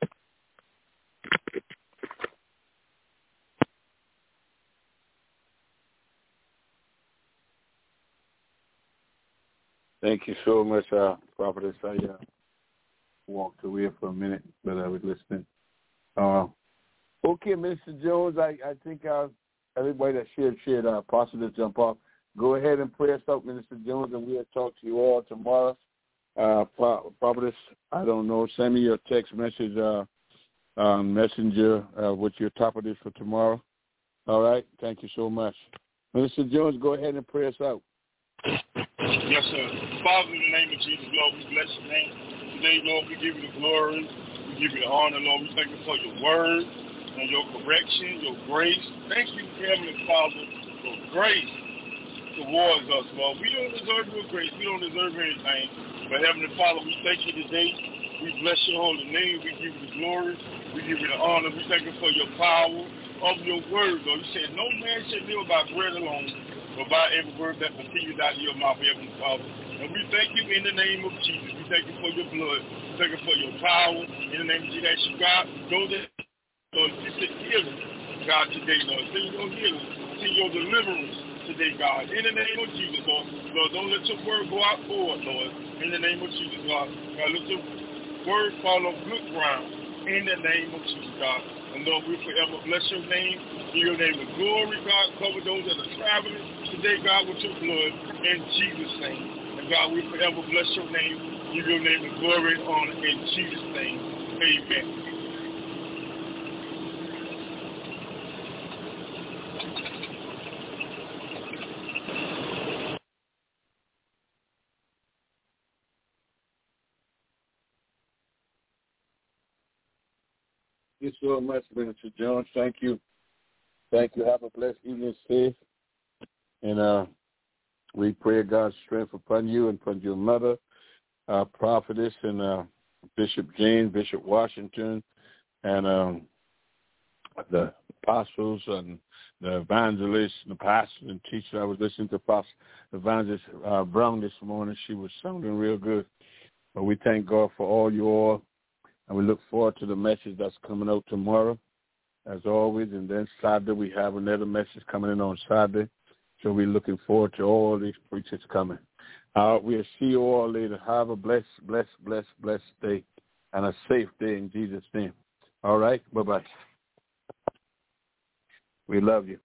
Thank you so much, Prophetess. I walked away for a minute, but I was listening. Okay, Mr. Jones, I think everybody that shared Apostle to jump off. Go ahead and pray us out, Minister Jones, and we'll talk to you all tomorrow. Prophetess, I don't know, send me your text message, messenger with your topic is for tomorrow. All right? Thank you so much. Minister Jones, go ahead and pray us out. Yes, sir. Father, in the name of Jesus, Lord, we bless your name. Today, Lord, we give you the glory. We give you the honor, Lord. We thank you for your word and your correction, your grace. Thank you, Heavenly Father, for grace towards us, Lord. We don't deserve your grace. We don't deserve anything. But, Heavenly Father, we thank you today. We bless your holy name. We give you the glory. We give you the honor. We thank you for your power of your word, Lord. You said no man should live by bread alone, but by every word that proceeds out of your mouth, Heavenly Father. And we thank you in the name of Jesus. We thank you for your blood. We thank you for your power. In the name of Jesus, God, those that, Lord, you said healing, God, today, Lord. Send your healing. Send your deliverance today, God. In the name of Jesus, Lord. Lord, don't let your word go out forward, Lord. In the name of Jesus, God. God, let your word fall on good ground. In the name of Jesus, God. And Lord, we forever bless your name. Give your name the glory, God. Cover those that are traveling today, God, with your blood. In Jesus' name. And God, we forever bless your name. Give your name the glory and honor. In Jesus' name. Amen. Thank you so much, Minister Jones. Thank you. Thank you. Have a blessed evening, safe. And we pray God's strength upon you and upon your mother, prophetess, and Bishop James, Bishop Washington, and the apostles and the evangelists, the pastors and teachers. I was listening to Apostle Evangelist Brown this morning. She was sounding real good. But we thank God for all you all. And we look forward to the message that's coming out tomorrow, as always. And then Saturday, we have another message coming in on Saturday. So we're looking forward to all these preachers coming. We'll see you all later. Have a blessed day and a safe day in Jesus' name. All right? Bye-bye. We love you.